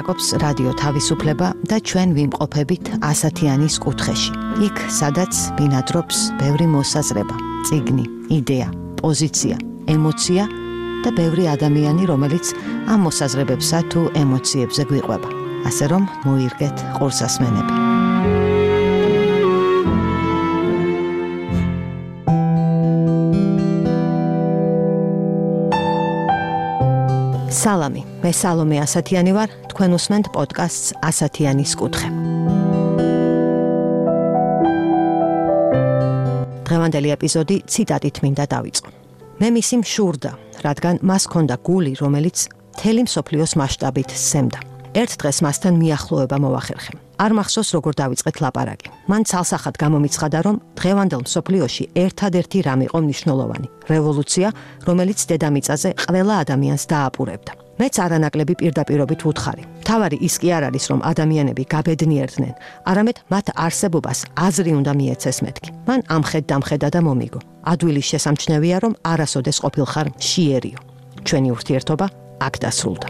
ლაპარაკობს რადიო თავისუფლება და ჩვენ ვიმყოფებით ასათიანის კუთხეში. იქ, სადაც ბინადრობს ბევრი მოსაზრება, წიგნი, იდეა, პოზიცია, ემოცია და ბევრი ადამიანი, რომელიც ამ მოსაზრებებსა თუ ემოციებზე გვიყვება. ასე რომ მოირგეთ ყურსასმენები. სალამი, მე სალომე ასათიანი ვარ, თქვენ უსმენთ პოდკასტს ასათიანის კუთხე. დღევანდელი ეპიზოდი ციტატით მინდა დავიწყო. მე მისი მშურდა, რადგან მას ჰქონდა გული, რომელიც მთელი მსოფლიოს მასშტაბით სცემდა. ერთ დღეს მასთან მიახლოება მოვახერხე. არ მახსოვს როგორ დავიწყეთ ლაპარაკი. მან ცალსახად გამომიცხადა, რომ დღევანდელ მსოფლიოში ერთადერთი რამ იყო მნიშვნელოვანი, რევოლუცია, რომელიც დედამიწაზე ყველა ადამიანს დააპურებდა. მეც არანაკლები პირდაპირობით ვუთხარი. მთავარი ის კი არ არის, რომ ადამიანები გაბედნიერდნენ, არამედ მათ არსებობას აზრი უნდა მიეცეს მეთქი. მან ამხედდა და მომიგო. ადვილი შესამჩნევია, რომ არასოდეს ყოფილხარ მშიერიო. ჩვენი ურთიერთობა აქ დასრულდა.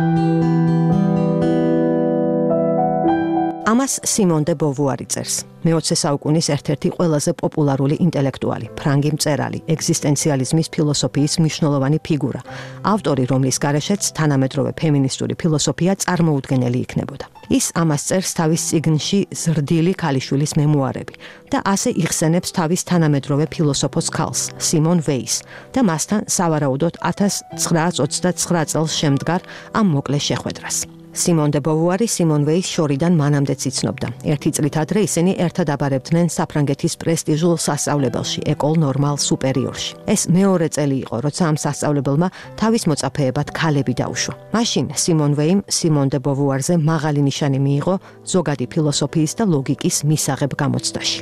ამას სიმონ დე ბოვუარი წერს. მე-20 საუკუნის ერთ-ერთი ყველაზე პოპულარული ინტელექტუალი, ფრანგი მწერალი, ეგზისტენციალიზმის ფილოსოფიის მნიშვნელოვანი ფიგურა, ავტორი, რომლის გარეშეც თანამედროვე ფემინისტური ფილოსოფია წარმოუდგენელი იქნებოდა. ის ამას წერს თავის წიგნში ზრდილი ქალიშვილის მემუარები და ასე იხსენებს თავის თანამედროვე ფილოსოფოს ქალს, სიმონ ვეისს და მასთან სავარაუდოდ 1929 წელს შემდგარ ამ მოკლე შეხვედრას. სიმონ დე ბოვუარი სიმონ ვეისს შორიდან მანამდეც იცნობდა. ერთი წლით ადრე ისინი ერთად აბარებდნენ საფრანგეთის პრესტიჟულ სასწავლებელში, ეკოლ ნორმალ სუპერიორში. ეს მეორე წელი იყო, როცა ამ სასწავლებელმა თავის მოწაფეებად ქალები დაუშვა. მაშინ სიმონ ვეიმ სიმონ დე ბოვუარზე მაღალი ნიშანი მიიღო ზოგადი ფილოსოფიის და ლოგიკის მისაღებ გამოცდაში.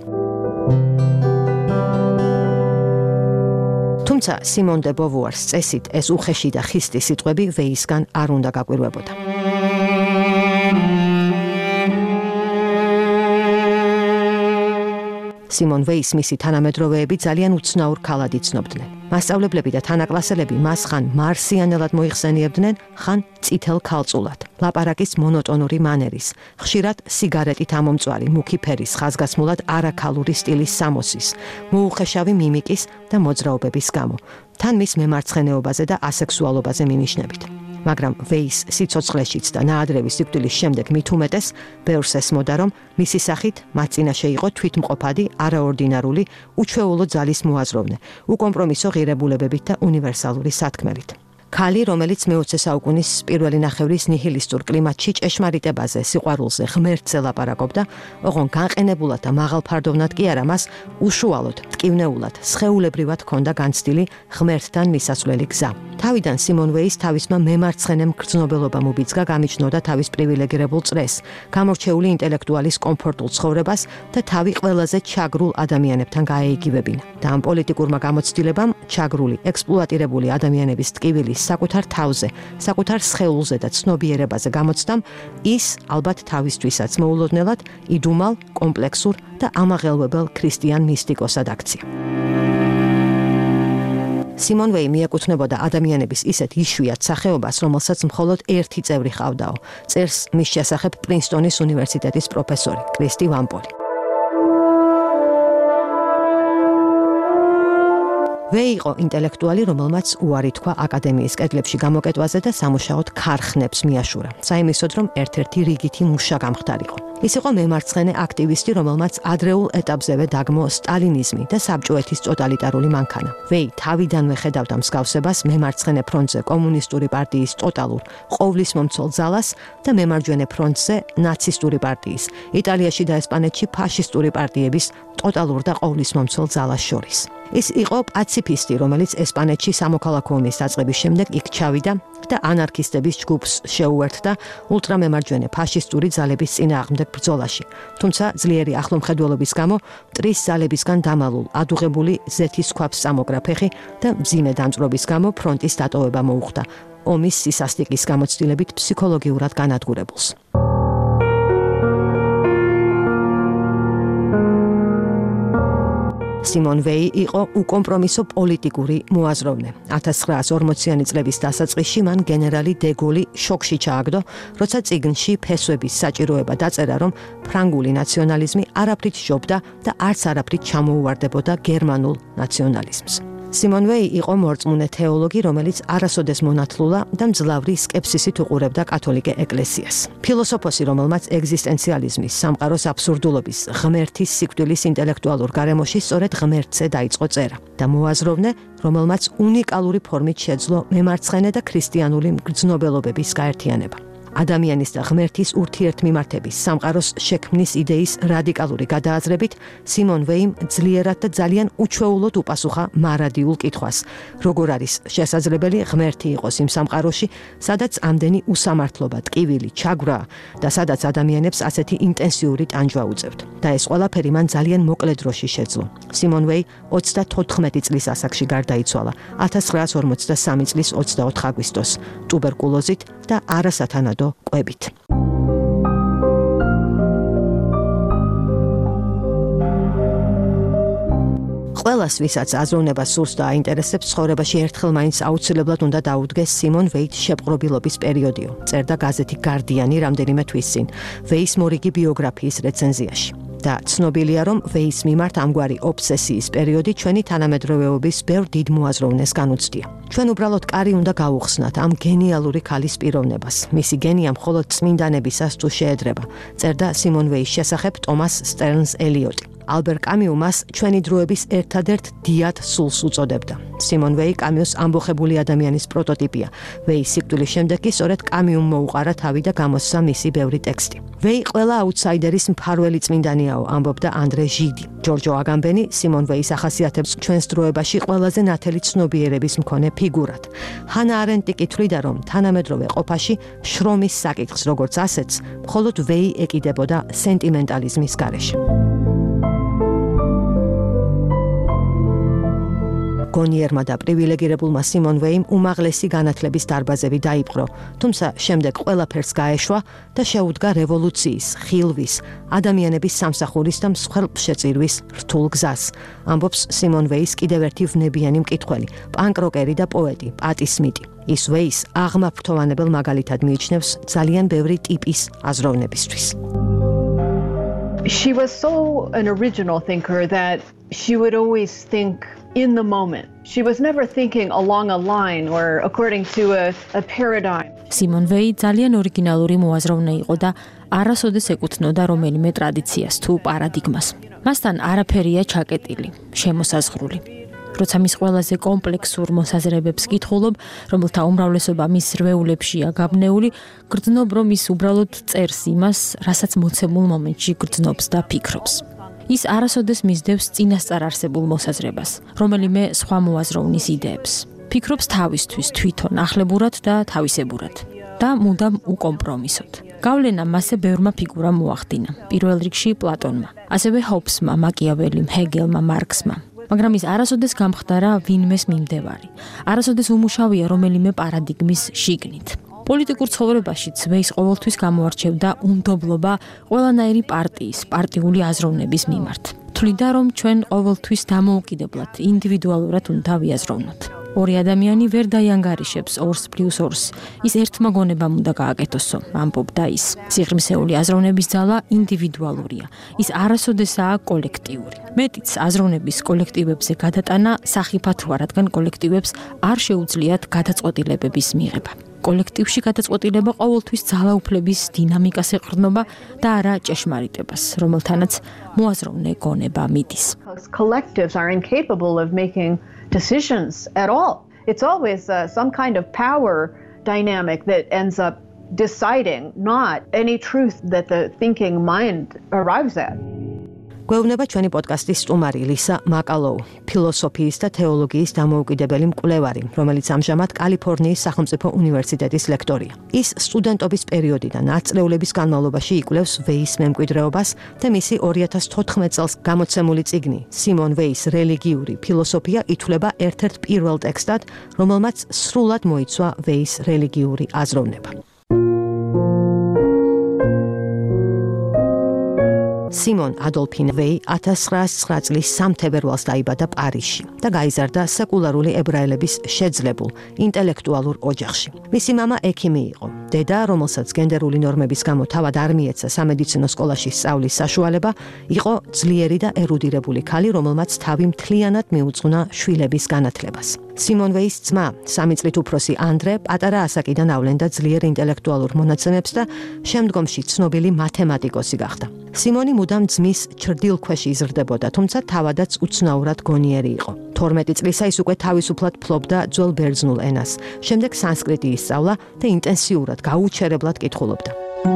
თუმცა სიმონ დე ბოვუარს წესით ეს უხეში და ხისტი სიტყვები ვეისგან არ უნდა გაკვირვებოდა. სიმონ ვეის მისი თანამედროვეები ძალიან უცნაურ ქალად იცნობდნენ. მასწავლებლები და თანაკლასელები მას ხან მარსიანელად მოიხსენიებდნენ, ხან წითელ ქალწულად. ლაპარაკის მონოტონური მანერის, ხშირად სიგარეტით ამომწვარი, მუქი ფერის, ხაზგასმულად არაქალური სტილის სამოსის, მოუხეშავი მიმიკის და მოძრაობების გამო, თან მის მემარცხენეობაზე და ასექსუალობაზე მინიშნებით. მაგრამ ვეის სიცოცხლეშიც და ნაადრევი სიკვდილის შემდეგ მით უმეტეს ბევრს ესმოდა, რომ მისი სახით მათ წინაშე იყო თვითმყოფადი, არაორდინარული, უჩვეულო ძალის მოაზროვნე, უკომპრომისო ღირებულებებით და უნივერსალური სათქმელით. ქალი, რომელიც მე-20 საუკუნის პირველი ნახევრის ნიჰილისტურ კლიმატში ჭეშმარიტებაზე, სიყვარულზე, ღმერთზე ლაპარაკობდა, ოღონდ განყენებულად და მაღალფარდოვნად კი არა, მას უშუალოდ, ტკივნეულად, სხეულებრივად ჰქონდა განცდილი ღმერთთან მისასვლელი გზა. თავიდან სიმონ ვეის თავისმა მემარცხენე მგრძნობელობამ უბიძგა, გამიჩნოდა თავის პრივილეგირებულ წრეს, გამორჩეული ინტელექტუალის კომფორტულ ცხოვრებას და თავი ყველაზე ჩაგრულ ადამიანებთან გაეიგივებინა. და ამ პოლიტიკურმა გამოცდილებამ ჩაგრული, ექსპლუატირებული ადამიანების ტკივილის საკუთარ თავზე, საკუთარ სხეულზე და ცნობიერებაზე გამოცდამ, ის ალბათ თავისთვისაც მოულოდნელად იდუმალ, კომპლექსურ და ამაღელვებელ ქრისტიან მისტიკოსად აქცია. სიმონ ვეი მიეკუთვნებოდა ადამიანების ისეთ იშვიათ სახეობას, რომელსაც მხოლოდ ერთი წევრი ჰყავდაო. წერს მის შესახებ პრინსტონის უნივერსიტეტის პროფესორი კრისტი ვამპოლი. ვეი იყო ინტელექტუალი, რომელმაც უარი თქვა აკადემიის კედლებში გამოკეტვაზე და სამუშაოდ ქარხნებს მიაშურა, საიმისოდ, რომ ერთ-ერთი რიგითი მუშა გამხდარიყო. ის იყო მემარცხენე აქტივისტი, რომელმაც ადრეულ ეტაპზევე დაგმო სტალინიზმი და საბჭოეთის ტოტალიტარული მანქანა. ვეი თავიდანვე ხედავდა მსგავსებას მემარცხენე ფრონტზე კომუნისტური პარტიის ტოტალურ ყოვლისმომცველ ძალას და მემარჯვენე ფრონტზე ნაცისტური პარტიის, იტალიაში და ესპანეთში ფაშისტური პარტიების ტოტალურ და ყოვლისმომცველ ძალას შორის. ის იყო პაციფისტი, რომელიც ესპანეთში სამოქალაქო ომის დაწყების შემდეგ იქ ჩავიდა და ანარქისტების ჯგუფს შეუერთდა ულტრამემარჯვენე ფაშისტური ძალების წინააღმდეგ ბრძოლაში. თუმცა ძლიერი ახლომხედველობის გამო მტრის ძალებისგან დამალულ, ადუღებული ზეთის ქვაბს წამოგრა ფეხი და მძიმე დამწვრობის გამო ფრონტის დატოვება მოუხდა. ომის სისასტიკის გამოცდილებით ფსიქოლოგიურად განადგურებულს. სიმონ ვეი იყო უკომპრომისო პოლიტიკური მოაზროვნე. 1940-იანი წლების დასაწყისში მან გენერალი დე გოლი შოკში ჩააგდო, როცა წიგნში ფესვების საჭიროება დაწერა, რომ ფრანგული ნაციონალიზმი არაფრით ჯობდა და არც არაფრით ჩამოუვარდებოდა გერმანულ ნაციონალიზმს. სიმონ ვეი იყო მორწმუნე თეოლოგი, რომელიც არასოდეს მონათლულა და მძლავრი სკეპსისით უყურებდა კათოლიკე ეკლესიას. ფილოსოფოსი, რომელმაც ეგზისტენციალიზმის, სამყაროს აბსურდულობის, ღმერთის სიკვდილის ინტელექტუალურ გარემოში სწორედ ღმერთზე დაიწყო წერა და მოაზროვნე, რომელმაც უნიკალური ფორმით შეძლო მემარცხენე და ქრისტიანული მგრძნობელობების გაერთიანება. ადამიანის და ღმერთის ურთიერთმიმართების სამყაროს შექმნის იდეის რადიკალური გადააზრებით სიმონ ვეიმ ძლიერად და ძალიან უჩვეულოდ უპასუხა მარადიულ კითხვას, როგორ არის შესაძლებელი ღმერთი იყოს იმ სამყაროში, სადაც ამდენი უსამართლობა, ტკივილი, ჩაგვრა და სადაც ადამიანებს ასეთი ინტენსიური ტანჯვა უწევთ. და ეს ყველაფერი მან ძალიან მოკლე დროში შეძლო. სიმონ ვეი 34 წლის ასაკში გარდაიცვალა 1943 წლის 24 აგვისტოს ტუბერკულოზით და არასათანადო ყვებით. ყველას, ვისაც აზროვნება სურს და აინტერესებს, ცხოვრებაში ერთხელ მაინც აუცილებლად უნდა დაუდგეს სიმონ ვეის შეპყრობილობის პერიოდიო. წერდა გაზეთი გარდიანი რამდენიმე თვის წინ ვეის მორიგი ბიოგრაფიის რეცენზიაში. და ცნობილია, რომ ვეის მიმართ ამგვარი ობსესიის პერიოდი ჩვენი თანამედროვეობის ბევრ დიდ მოაზროვნეს განუცდია. ჩვენ უბრალოდ კარი უნდა გავუხსნათ ამ გენიალური ქალის პიროვნებას. მისი გენია მხოლოდ წმინდანებისას თუ შეედრება, წერდა სიმონ ვეის შესახებ ტომას სტერნს ელიოტი. ალბერ კამიუ მას ჩვენი დროების ერთადერთ დიად სულს უწოდებდა. სიმონ ვეი კამიუს ამბოხებული ადამიანის პროტოტიპია. ვეის სიკვდილის შემდეგ კი სწორედ კამიუმ მოუყარა თავი და გამოსცა მისი ბევრი ტექსტი. ვეი ყველა აუთსაიდერის მფარველი წმინდანიაო, ამბობდა ანდრე ჟიდი. ჯორჯო აგამბენი სიმონ ვეის ახასიათებს ჩვენს დროებაში ყველაზე ნათელი ცნობიერების მქონე ფიგურად. ჰანა არენტი კითხვიდა, რომ თანამედროვე ყოფაში შრომის საკითხს როგორც ასეთს, მხოლოდ ვეი ეკიდებოდა სენტიმენტალიზმის გარეშე. გონიერმა და პრივილეგირებულმა სიმონ ვეიმ უმაღლესი განათლების დარბაზები დაიპყრო, თუმცა შემდეგ ყველაფერს გაეშვა და შეუდგა რევოლუციის, ხილვის, ადამიანების სამსახურის და მსხვერპლშეწირვის რთულ გზას. ამბობს სიმონ ვეის კიდევ ერთი ვნებიანი მკითხველი, პანკ-როკერი და პოეტი, პატი სმიტი. ის ვეის აღმაფრთოვანებელ მაგალითად მიიჩნევს ძალიან ბევრი ტიპის აზროვნებისთვის. She was so an original thinker that she would always think in the moment. She was never thinking along a line or according to a paradigm. სიმონ ვეი ძალიან ორიგინალური მოაზროვნე იყო და არასოდეს ეკუთვნოდა რომელიმე ტრადიციას თუ პარადიგმას. მასთან არაფერია ჩაკეტილი, შემოსაზღვრული. როცა მის ყველაზე კომპლექსურ მოსაზრებებს კითხულობ, რომელთა უმრავლესობა მის რვეულებშია გაბნეული, გრძნობ, რომ ის უბრალოდ წერს იმას, რასაც მოცემულ მომენტში გრძნობს და ფიქრობს. ის არასოდეს მისდევს წინასწარ არსებულ მოსაზრებას, რომელიმე სხვა მოაზროვნის იდეებს. ფიქრობს თავისთვის, თვითონ, ახლებურად და თავისებურად და მუდამ უკომპრომისოდ. გავლენა მასზე ბევრმა ფიგურამ მოახდინა, პირველ რიგში პლატონმა, ასევე ჰობსმა, მაკიაველიმ, ჰეგელმა, მარქსმა. მაგრამ ის არასოდეს გამხდარა ვინმეს მიმდევარი. არასოდეს უმუშავია რომელიმე პარადიგმის შიგნით. პოლიტიკურ ცხოვრებაშიც ვეის ყოველთვის გამოარჩევდა უნდობლობა ყველანაირი პარტიის, პარტიული აზროვნების მიმართ. თვლიდა, რომ ჩვენ ყოველთვის დამოუკიდებლად, ინდივიდუალურად უნდა ვიაზროვნოთ. ორი ადამიანი ვერ დაიანგარიშებს 2+2. ის ერთმა გონებამ უნდა გააკეთოსო, ამბობდა ის. სიღრმისეული აზროვნების ძალა ინდივიდუალურია. ის არასოდესაა კოლექტიური. მეტიც აზროვნების კოლექტივებზე გადატანა სახიფათოა, რადგან კოლექტივებს არ შეუძლიათ გადაწყვეტილებების მიღება. კოლექტივში გადაწყვეტილება ყოველთვის ძალაუფლების დინამიკას ეყრდნობა და არა ჭეშმარიტებას, რომელთანაც მოაზროვნე გონება მიდის. Collectives are incapable of making decisions at all. It's always some kind of power dynamic that ends up deciding, not any truth that the thinking mind arrives at. გვეუბნება ჩვენი პოდკასტის სტუმარი ლისა მაკალოუ, ფილოსოფიის და თეოლოგიის დამოუკიდებელი მკვლევარი, რომელიც ამჟამად კალიფორნიის სახელმწიფო უნივერსიტეტის ლექტორია. ის სტუდენტობის პერიოდიდან ათწლეულების განმავლობაში იკვლევს ვეის მემკვიდრეობას და მისი 2014 წელს გამოცემული წიგნი სიმონ ვეის რელიგიური ფილოსოფია ითვლება ერთ-ერთ პირველ ტექსტად, რომელმაც სრულად მოიცვა ვეის რელიგიური აზროვნება. სიმონ ადოლფინ ვეი 1909 წლის 3 თებერვალს დაიბადა პარიზში და გაიზარდა სეკულარული ებრაელების შეძლებულ ინტელექტუალურ ოჯახში. მისი მამა ექიმი იყო. დედა, რომელსაც გენდერული ნორმების გამო თავად არ მიეცა სამედიცინო სკოლაში სწავლის საშუალება, იყო ძლიერი და ერუდირებული ქალი, რომელმაც თავი მთლიანად მიუძღვნა შვილების განათლებას. სიმონ ვეის ძმა, 3 წლით უფროსი ანდრე, პატარა ასაკიდან ავლენდა ძლიერ ინტელექტუალურ მონაცემებს და შემდგომში ცნობილი მათემატიკოსი გახდა. სიმონი მუდამ ძმის ჩრდილქვეშ იზრდებოდა, თუმცა თავადაც უცნაურად გონიერი იყო. 12 წლისა ის უკვე თავისუფლად ფლობდა ძველ ბერძნულ ენას. შემდეგ სანსკრიტი ისწავლა და ინტენსიურად, გაუჩერებლად კითხულობდა.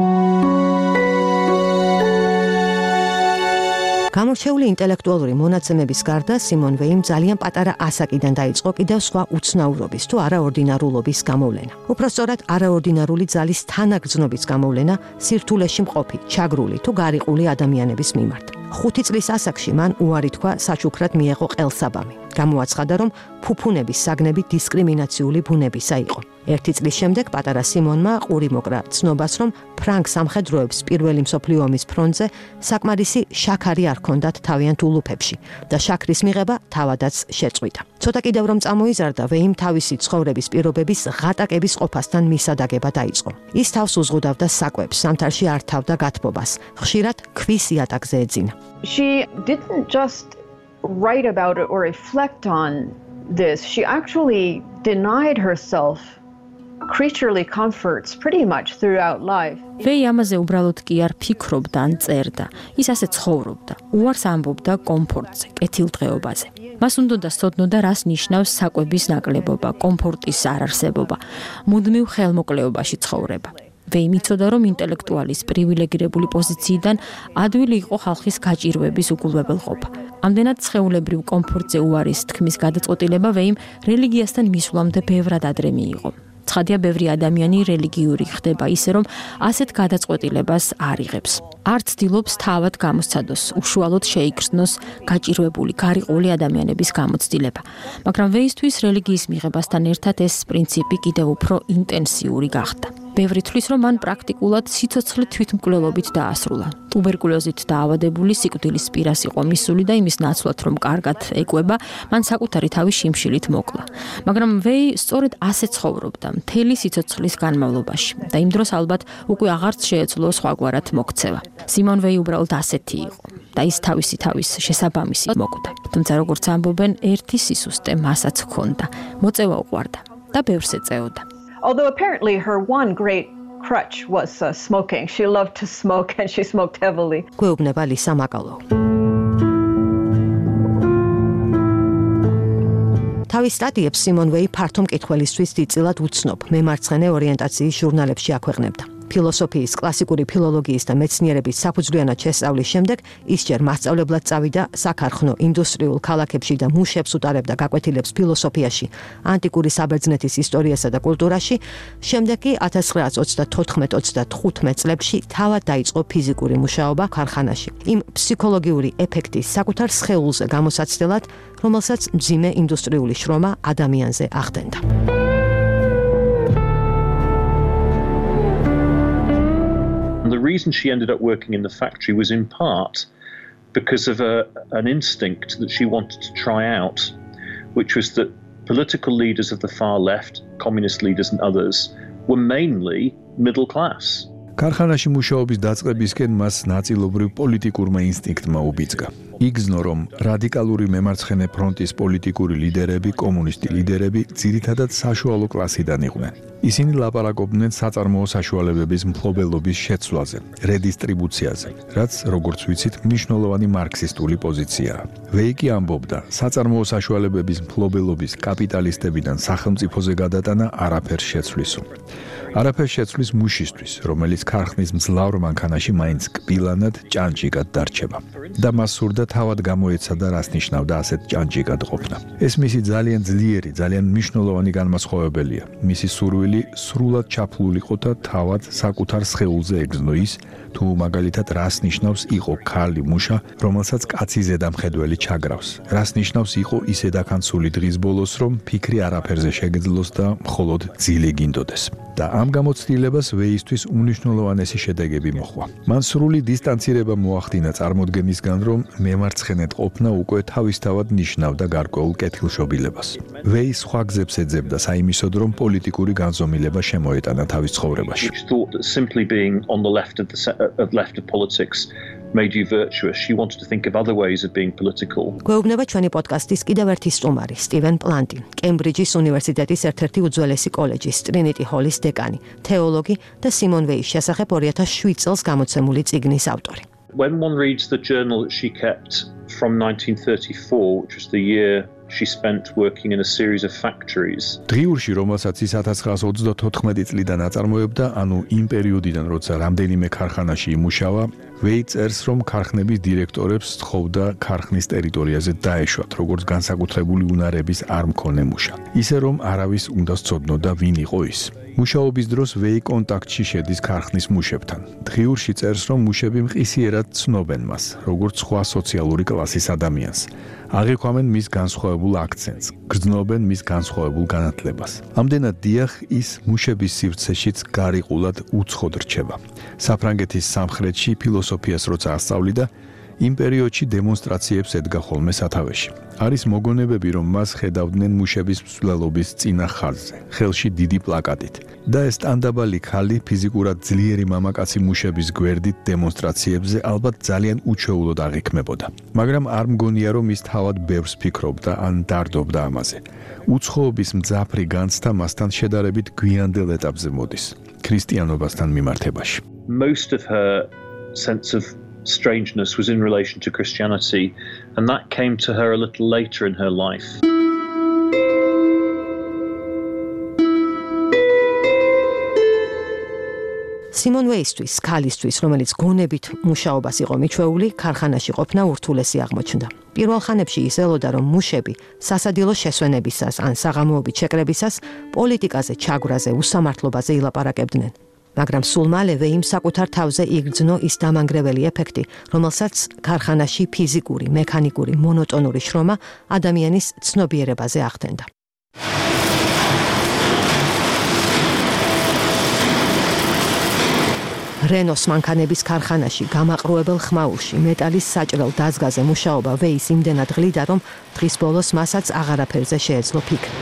გამორჩეული ინტელექტუალური მონაცემების გარდა სიმონ ვეიმ ძალიან პატარა ასაკიდან დაიწყო კიდევ სხვა უცნაურობის თუ არაორდინარულობის გამოვლენა. უпростоრად არაორდინარული ძალის თანაგრძნობის გამოვლენა სირთულეში მყოფი, ჩაგრული თუ გარიყული ადამიანების მიმართ. 5 წლის ასაკში მან უარი თქვა საჩუქრად მიეღო ყელსაბამი. გამოაცხადა, რომ ფუფუნების საგნები დისკრიმინაციული ბუნებისა იყო. 1 წლის შემდეგ პატარა სიმონმა ყური მოკრა ცნობას, რომ ფრანგ სამხედროებს პირველი მსოფლიო ომის ფრონტზე საკმარისი შაქარი არ ჰქონდათ თავიანთ ულუფებში და შაქრის მიღება თავადაც შეწყვიტა. ცოტა კიდევ რომ წამოიზარდა, ვეიმ თავისი ცხოვრების პირობების ღატაკების ყოფასთან მისადაგება დაიწყო. ის თავს უზღუდავდა საკვებს, ზამთარში არ თავდა გათბობას, ხშირად ქვის იატაკზე ეძინა. She didn't just write about it or reflect on this. She actually denied herself creaturely comforts pretty much throughout life. ვეი ამაზე უბრალოდ კი არ ფიქრობდა ან წერდა. ის ასე ცხოვრობდა. უარს ამბობდა კომფორტზე, კეთილდღეობაზე. მას უნდა სწოდნოდა, რას ნიშნავს საკვების ნაკლებობა, კომფორტის არარსებობა, მუდმივ ხელმოკლეობაში ცხოვრება. ვეი მიცოდა, რომ ინტელექტუალის პრივილეგირებული პოზიციიდან ადვილი იყო ხალხის გაჭირვების უგულვებელყოფა. ამდენად სხეულებრივ კომფორტზე უარის თქმის გადაწყვეტილება ვეიმ რელიგიასთან მისვლამდე ბევრად ადრე მიიღო. ცხადია, ბევრი ადამიანი რელიგიური ხდება ისე, რომ ასეთ გადაწყვეტილებას არ იღებს. არ ცდილობს თავად გამოსცადოს, უშუალოდ შეიგრძნოს გაჭირვებული, გარიყული ადამიანების გამოცდილება. მაგრამ ვეისთვის რელიგიის მიღებასთან ერთად ეს პრინციპი კიდევ უფრო ინტენსიური გახდა. ბევრი თვლის, რომ მან პრაქტიკულად სიცოცხლე თვითმკვლელობით დაასრულა. ტუბერკულოზით დაავადებული სიკვდილის პირას იყო მისული და იმის ნაცვლად, რომ კარგად ეკუება, მან საკუთარი თავი შიმშილით მოკლა. მაგრამ ვეი სწორედ ასე ცხოვრობდა მთელი სიცოცხლის განმავლობაში და იმ დროს ალბათ უკვე აღარც შეეძლო სხვაგვარად მოქცევა. სიმონ ვეი უბრალოდ ასეთი იყო და ის თავისი შესაბამისი მოკვდა. თუმცა როგორც ამბობენ, ერთი სისუსტე მასაც ჰქონდა. მოწევა უყვარდა და ბევრს ეწეოდა. Although apparently her one great crutch was smoking. She loved to smoke and she smoked heavily. გვეუბნება ლისა მაკალო. თავის სტატიებს სიმონ ვეი ფართო მკითხველისთვის დიდწილად უცნობ მემარცხენე ორიენტაციის ჟურნალებში აქვეყნებდა. ფილოსოფიის, კლასიკური ფილოლოგიის და მეცნიერების საფუძვლიანად შესწავლის შემდეგ ის ჯერ მასწავლებლად წავიდა საქარხნო ინდუსტრიულ ქალაქებში და მუშებს უტარებდა გაკვეთილებს ფილოსოფიაში, ანტიკური საბერძნეთის ისტორიასა და კულტურაში. შემდეგ კი 1934-35 წლებში თავად დაიწყო ფიზიკური მუშაობა ქარხანაში. იმ ფსიქოლოგიური ეფექტის საკუთარ სხეულზე გამოსაცდელად, რომელსაც მძიმე ინდუსტრიული შრომა ადამიანზე ახდენდა. The reason she ended up working in the factory was in part because of an instinct that she wanted to try out, which was that political leaders of the far left, communist leaders and others, were mainly middle class. ქარხანაში მუშაობის დაწყებისკენ მას ნაწილობრივ პოლიტიკურმა ინსტინქტმა უბიძგა. იგრძნო, რომ რადიკალური მემარცხენე ფრონტის პოლიტიკური ლიდერები, კომუნისტი ლიდერები ძირითადად საშუალო კლასიდან იყვნენ. ისინი ლაპარაკობდნენ საწარმოო საშუალებების მფლობელობის შეცვლაზე, რედისტრიბუციაზე, რაც, როგორც ვიცით, მნიშვნელოვანი მარქსისტული პოზიციაა. ვეი კი ამბობდა, საწარმოო საშუალებების მფლობელობის კაპიტალისტებიდან სახელმწიფოზე გადატანა არაფერს შეცვლისო. არაფერს შეცვლის მუშისთვის, რომელიც ქარხნის მძლავრ მანქანაში მაინც კბილანად ჭანჭიკად დარჩება. და მას სურდა თავად გამოეცადა, რას ნიშნავდა ასეთ ჭანჭიკად ყოფნა. ეს მისი ძალიან ძლიერი, ძალიან მნიშვნელოვანი განმასხვავებელია. მისი სურვილი სრულად ჩაფლულიყო და თავად საკუთარ სხეულზე ეგზნო ის, თუ მაგალითად რას ნიშნავს იყო ქალი მუშა, რომელსაც კაცი ზედამხედველი ჩაგრავს. რას ნიშნავს იყო ისე დაქანცული დღის ბოლოს, რომ ფიქრი არაფერზე შეგძლოს და მხოლოდ ძილი გინდოდეს. და ამ გამოცდილებას ვეისთვის უნიშნულოვანესი შედეგები მოჰყვა. მან სრული დისტანცირება მოახდინა წარმოდგენისგან, რომ მემარცხენედ ყოფნა უკვე თავისთავად ნიშნავდა გარკვეულ კეთილშობილებას. ვეი სხვა გზებს ეძებდა საიმისოდ, რომ პოლიტიკური განზომილება შემოეტანა თავის ცხოვრებაში. Simply being on the left of politics made you virtuous. She wanted to think of other ways of being political. გვეუბნება ჩვენი პოდკასტის კიდევ ერთი სტუმარი, სტივენ პლანტი, კემბრიჯის უნივერსიტეტის ერთ-ერთი უძველესი კოლეჯის ტრინიტი ჰოლის დეკანი, თეოლოგი და სიმონ ვეის შესახებ 2007 წელს გამოცემული წიგნის ავტორი. When one reads the journal that she kept from 1934, which was the year she spent working in a series of factories. დღიურში, რომელსაც ის 1934 წლიდან აწარმოებდა, ანუ იმ პერიოდიდან, როცა რამდენიმე ქარხანაში იმუშავა, ვეი წერს, რომ ქარხნების დირექტორებს სთხოვდა ქარხნის ტერიტორიაზე დაეშვათ, როგორც განსაკუთრებული უნარების არ მქონე მუშა. ისე რომ არავის უნდა სცოდნოდა, ვინ იყო ის. მუშაობის დროს ვეი კონტაქტში შედის ქარხნის მუშებთან. დღიურში წერს, რომ მუშები მყისიერად ცნობენ მას, როგორც სხვა სოციალური კლასის ადამიანს. აღიქვამენ მის განსხვავებულ აქცენტს, გრძნობენ მის განსხვავებულ განათლებას. ამდენად დიახ, ის მუშების სივრცეშიც გარიყულად უცხოდ რჩება. საფრანგეთის სამხრეთში ფილოსოფიას როცა ასწავლიდა, იმ პერიოდში დემონსტრაციებს ედგა ხოლმე სათავეში. არის მოგონებები, რომ მას ხედავდნენ მუშების მსვლელობის წინა ხაზზე, ხელში დიდი პლაკატით. და ეს ტანდაბალი ხალი ფიზიკურად ძლიერი მამაკაცი მუშების გვერდით დემონსტრაციებზე ალბათ ძალიან უჩვეულოდ აღიქმებოდა. მაგრამ არ მგონია, რომ ის თავად ბევრს ფიქრობდა ან დარდობდა ამაზე. უცხოობის მძაფრი განცდა მასთან შედარებით გვიანდელ ეტაპზე მოდის, ქრისტიანობასთან მიმართებაში. Most of her sense of strangeness was in relation to Christianity, and that came to her a little later in her life. სიმონ ვეისთვის, ქალისთვის, რომელიც გონებით მუშაობას იყო მიჩვეული, ქარხანაში ყოფნა ურთულესი აღმოჩნდა. პირველ ხანებში ის ელოდა, რომ მუშები სასადილო შესვენებისას ან საღამოობით შეკრებისას პოლიტიკაზე, ჩაგვრაზე, უსამართლობაზე ილაპარაკებდნენ. მაგრამ სულ მალევე იმ საკუთარ თავზე იგრძნო ის დამანგრეველი ეფექტი, რომელსაც ქარხანაში ფიზიკური, მექანიკური, მონოტონური შრომა ადამიანის ცნობიერებაზე ახდენდა. რენოს მანქანების ქარხანაში, გამაყრუებელ ხმაურში, მეტალის საჭრელ დაზგაზე მუშაობა ვეის იმდენად გლიდა, რომ დღის ბოლოს მასაც აღარაფერზე შეეძლო ფიქრი.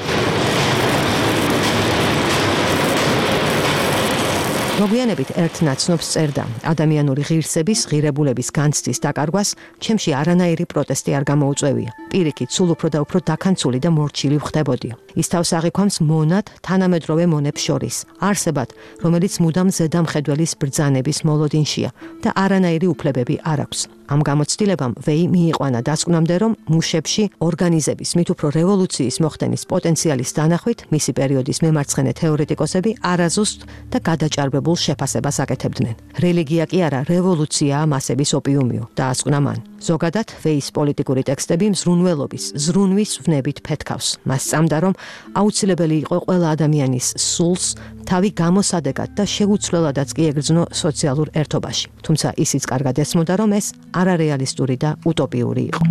მოგვიანებით ერთ ნაცნობს წერდა, ადამიანური ღირსების, ღირებულების განცდის დაკარგვას ჩემში არანაირი პროტესტი არ გამოუწევია. პირიქით, სულ უფრო და უფრო დაქანცული და მორჩილი ვხდებოდი. ის თავს აღიქვამს მონად თანამედროვე მონებს შორის, არსებად, რომელიც მუდამ ზედამხედველის ბრძანების მოლოდინშია და არანაირი უფლებები არ აქვს. ამ გამოცდილებამ ვეი მიიყვანა დასკვნამდე, რომ მუშებში ორგანიზების მით უფრო რევოლუციის მოხდენის პოტენციალის დანახვით მისი პერიოდის მემარცხენე თეორეტიკოსები არაზუსტ და გადაჭარბებულ შეფასებას აკეთებდნენ. რელიგია კი არა, რევოლუციაა მასების ოპიუმიო, დაასკვნა მან. ზოგადად, ვეის პოლიტიკური ტექსტები მზრუნველობის, ზრუნვის ვნებით ფეთქავს. მას სწამდა, რომ აუცილებელი იყო ყველა ადამიანის სულს თავი გამოსადეგად და შეუცვლელადაც კი ეგრძნო სოციალურ ერთობაში. თუმცა ისიც კარგად ესმოდა, რომ ეს არარეალისტური და უტოპიური იყო.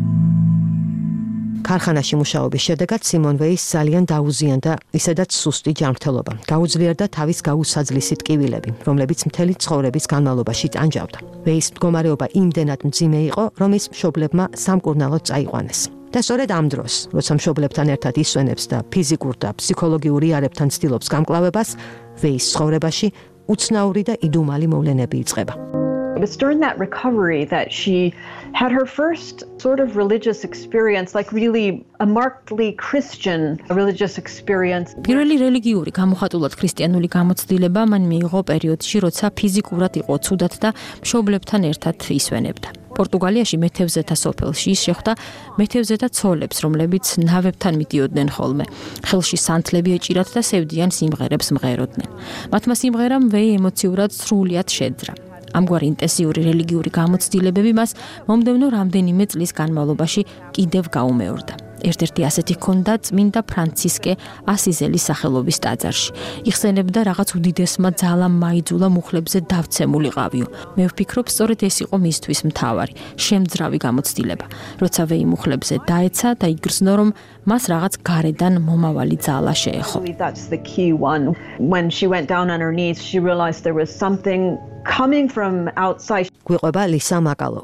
ქარხანაში მუშაობის შედეგად სიმონ ვეის ძალიან დაუზიანდა ისედაც სუსტი ჯანმრთელობა. გაუძლიერდა თავის გაუსაძლისი ტკივილები, რომლებიც მთელი ცხოვრების განმავლობაში ტანჯავდა. ვეის მდგომარეობა იმდენად მძიმე იყო, რომ ის მშობლებმა სამკურნალოდ წაიყვანეს. და სწორედ ამ დროს, როცა მშობლებთან ერთად ისვენებს და ფიზიკურ და ფსიქოლოგიურ იარებთან ცდილობს გამკლავებას, ვეის ცხოვრებაში უცნაური და იდუმალი მოვლენები იწყება. It was during that recovery that she had her first sort of religious experience, like really a markedly Christian religious experience. პირველი რელიგიური გამოხატულად ქრისტიანული გამოცდილება მან მიიღო პერიოდში, როცა ფიზიკურად იყო ცუდად და მშობლებთან ერთად ისვენებდა. პორტუგალიაში მეთევზეთა სოფელში ის შეხვდა მეთევზეთა ცოლებს, რომლებიც ნავებთან მიდიოდნენ ხოლმე. ხელში სანთლები ეჭირათ და სევდიან სიმღერებს მღეროდნენ. მათმა სიმღერამ ვეი ემოციურად სრულიად შეძრა. ამგვარი ინტენსიური რელიგიური გამოცდილებები მას მომდევნო რამდენიმე წლის განმავლობაში კიდევ გაუმეორდა. ერთ-ერთი ასეთი ჰქონდა წმინდა ფრანცისკე ასიზელის სახელობის ტაძარში. იხსენებდა რაღაც უდიდესმა ძალამ მაიძულა მუხლებზე დავცემულიყავიო. მე ვფიქრობ, სწორედ ეს იყო მისთვის მთავარი, შემძრავი გამოცდილება. როცა ვეი მუხლებზე დაეცა და იგრძნო, რომ მას რაღაც გარედან მომავალი ძალა შეეხო. That's the key one. When she went down on her knees, she realized there was something coming from outside. გვიყვება ლისა მაკალოუ.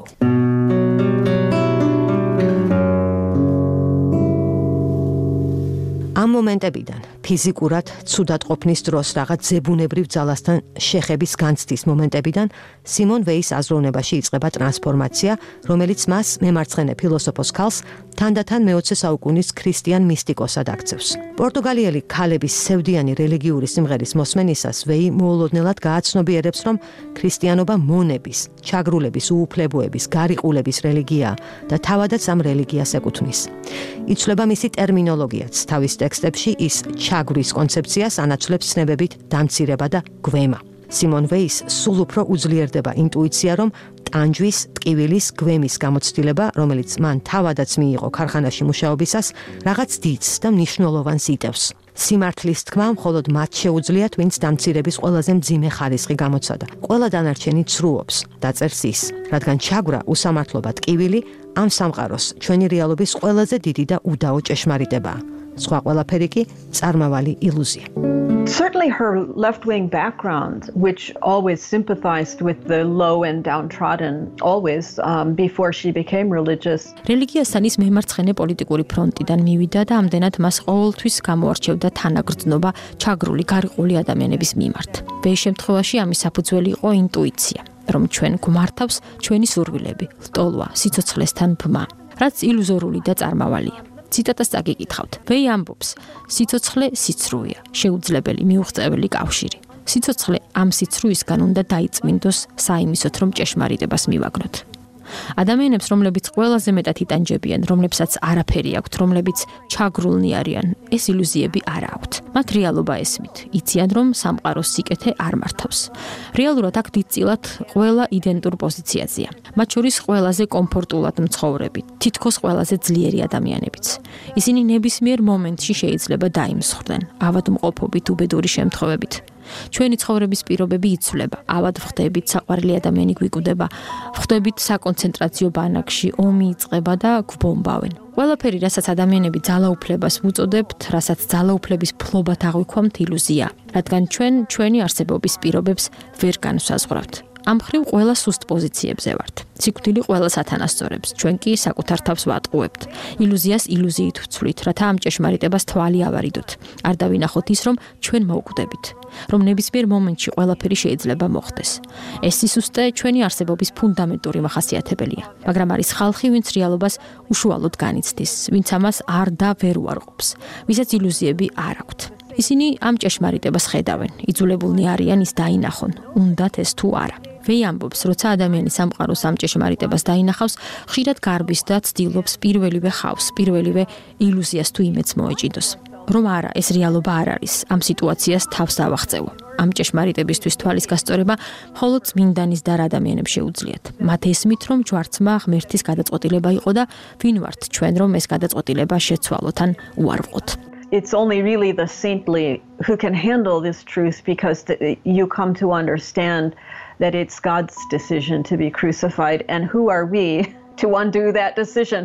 ამ მომენტებიდან ფიზიკურად ცუდად ყოფნის დროს რაღაც ზებუნებრივ ძალასთან შეხების განცდის მომენტებიდან სიმონ ვეის აზროვნებაში იწყება ტრანსფორმაცია, რომელიც მას მემარცხენე ფილოსოფოს ქალს თანდათან მე-20 საუკუნის ქრისტიან მისტიკოსად აქცევს. პორტუგალიელი ქალების სევდიანი რელიგიური სიმღერის მოსმენისას ვეი მოულოდნელად გააცნობიერებს, რომ ქრისტიანობა მონების, ჩაგრულების, უუფლებოების, გარიყულების რელიგიაა და თავადაც ამ რელიგიას ეკუთვნის. იცვლება მისი ტერმინოლოგიაც, თავის ტექსტებში ის ჩაგვრის კონცეფციას ანაცვლებს ცნებებით დამცირება და გვემა. სიმონ ვეის სულ უფრო უძლიერდება ინტუიცია, რომ ტანჯვის, ტკივილის, გვემის გამოცდილება, რომელიც მან თავადაც მიიღო ქარხანაში მუშაობისას, რაღაც დიდს და მნიშვნელოვანს იტევს. სიმართლის თქმა მხოლოდ მათ შეუძლიათ, ვინც დამცირების ყველაზე მძიმე ხარისხი გამოცადა. ყველა დანარჩენი ცრუობს, დაწერს ის, რადგან ჩაგვრა, უსამართლობა, ტკივილი ამ სამყაროს ჩვენი რეალობის ყველაზე დიდი და უდაო ჭეშმარიტებაა. სხვა ყველაფერი კი წარმავალი ილუზია. Certainly her left-wing background, which always sympathized with the low and downtrodden, always before she became religious. რელიგიასთან ის მემარცხენე პოლიტიკური ფრონტიდან მივიდა და ამდენად მას ყოველთვის გამოარჩევდა თანაგრძნობა ჩაგრული გარიყული ადამიანების მიმართ. ვეის შემთხვევაში ამის საფუძველი იყო ინტუიცია, რომ ჩვენ გვმართავს ჩვენი სურვილები, ლტოლვა, სიცოცხლესთან ბმა, რაც ილუზორული და წარმავალია. ციტატას წაგიკითხავთ. ვეი ამბობს, სიცოცხლე სიცრუეა, შეუძლებელი მიუღწეველი კავშირი. სიცოცხლე ამ სიცრუისგან უნდა დაიწმინდოს საიმისოთ, რომ ჭეშმარიტებას მივაგნოთ. ადამიანებს, რომლებიც ყველაზე მეტად იტანჯებიან, რომლებსაც არაფერი აქვთ, რომლებიც ჩაგრულნი არიან, ეს ილუზიები არ აქვთ. მათ რეალობა ესმით, იციან, რომ სამყაროს სიკეთე არ მართავს. რეალურად აქ დიდწილად ყველა იდენტურ პოზიციაზეა. მათ შორის ყველაზე კომფორტულად მცხოვრები, თითქოს ყველაზე ძლიერი ადამიანებიც. ისინი ნებისმიერ მომენტში შეიძლება დაიმსხვრდნენ, ავადმყოფობით, უბედური შემთხვევებით. ჩვენი ცხოვრების პირობები იცვლება, ავად ვხდებით, საყვარელი ადამიანი გვიკვდება, ვხდებით საკონცენტრაციო ბანაკში, ომი იწყება და გვბომბავენ. ყველაფერი, რასაც ადამიანები ძალაუფლებას ვუწოდებთ, რასაც ძალაუფლების ფლობად აღვიქვამთ, ილუზია, რადგან ჩვენ ჩვენი არსებობის პირობებს ვერ განვსაზღვრავთ. ამ მხრივ ყველა სუსტ პოზიციებზე ვართ. სიკვდილი ყველას ათანასწორებს, ჩვენ კი საკუთარ თავს ვატყუებთ. ილუზიას ილუზიით ვცვლით, რათა ამ ჭეშმარიტებას თვალი ავარიდოთ. არ დავინახოთ ის, რომ ჩვენ მოვკვდებით, რომ ნებისმიერ მომენტში ყველაფერი შეიძლება მოხდეს. ეს სისუსტე ჩვენი არსებობის ფუნდამენტური მახასიათებელია, მაგრამ არის ხალხი, ვინც რეალობას უშუალოდ განიცდის, ვინც ამას არ და ვერ უარყოფს, ვისაც ილუზიები არ აქვთ. ისინი ამ ჭეშმარიტებას ხედავენ, იძულებულნი არიან ის დაინახონ, უნდათ ეს თუ არა. ვეი ამბობს, როცა ადამიანი სამყაროს ამ ჭეშმარიტებას დაინახავს, ხშირად გარბის და ცდილობს პირველივე ხავს, პირველივე ილუზიას თუ იმედს მოეჭიდოს. რომ არა, ეს რეალობა არ არის, ამ სიტუაციას თავს დავახწევო. ამ ჭეშმარიტებისთვის თვალის გასწორება მხოლოდ წმინდანის და ადამიანებს შეუძლიათ. მათ ესმით, რომ ჯვარცმა ღმერთის გადაწყვეტილება იყო და ვინ ვართ ჩვენ, რომ ეს გადაწყვეტილება შეცვალოთ ან უარვყოთ. It's only really the saintly who can handle this truth because you come to understand that it's God's decision to be crucified, and who are we to undo that decision?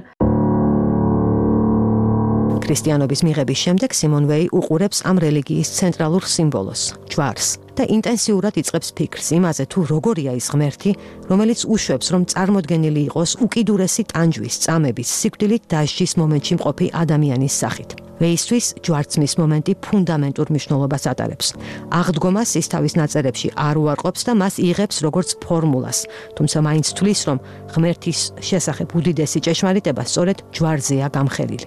ქრისტიანობის მიღების შემდეგ სიმონ ვეი უყურებს ამ რელიგიის ცენტრალურ სიმბოლოს, ჯვარს და ინტენსიურად იწყებს ფიქრს იმაზე, თუ როგორია ის ღმერთი, რომელიც უშვებს, რომ წარმოდგენილი იყოს უკიდურესი ტანჯვის, წამების, სიკვდილით დასჯის მომენტში მყოფი ადამიანის სახით. ვეისთვის ჯვარცმის მომენტი ფუნდამენტურ მნიშვნელობას ატარებს. აღდგომას ის თავის ნაწერებში არ უარყოფს და მას იღებს როგორც ფორმულას, თუმცა მაინც თვლის, რომ ღმერთის შესახებ უდიდესი ჭეშმარიტება სწორედ ჯვარზეა გამხელილი.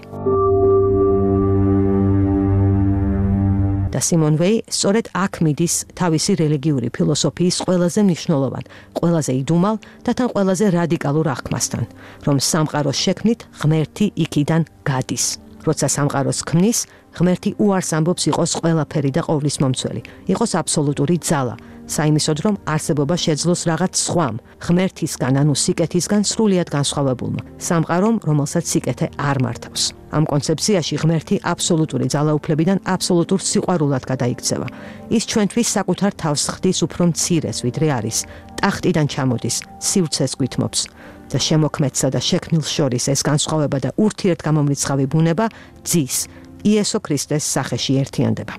და სიმონ ვეი სწორედ აქ მიდის თავისი რელიგიური ფილოსოფიის ყველაზე მნიშვნელოვან, ყველაზე იდუმალ და თან ყველაზე რადიკალურ აღქმასთან, რომ სამყაროს შექმნით ღმერთი იქიდან გადის. როცა სამყაროს ქმნის, ღმერთი უარს ამბობს იყოს ყველაფერი და ყოვლის მომცველი, იყოს აბსოლუტური ძალა, საიმისოდ რომ არსებობა შეძლოს რაღაც სხვამ, ღმერთისგან, ანუ სიკეთისგან სრულიად განსხვავებულმა, სამყარომ, რომელსაც სიკეთე არ მართავს. ამ კონცეფციაში ღმერთი აბსოლუტური ძალაუფლებიდან აბსოლუტურ სიყვარულად გადაიქცევა. ის ჩვენთვის საკუთარ თავს ხდის უფრო მცირეს, ვიდრე არის, ტახტიდან ჩამოდის, სივრცეს გვითმობს. და შემოქმედსა და შექმნილს შორის ეს განსხვავება და ურთიერთგამომრიცხავი ბუნება ძის იესო ქრისტეს სახეში ერთიანდება.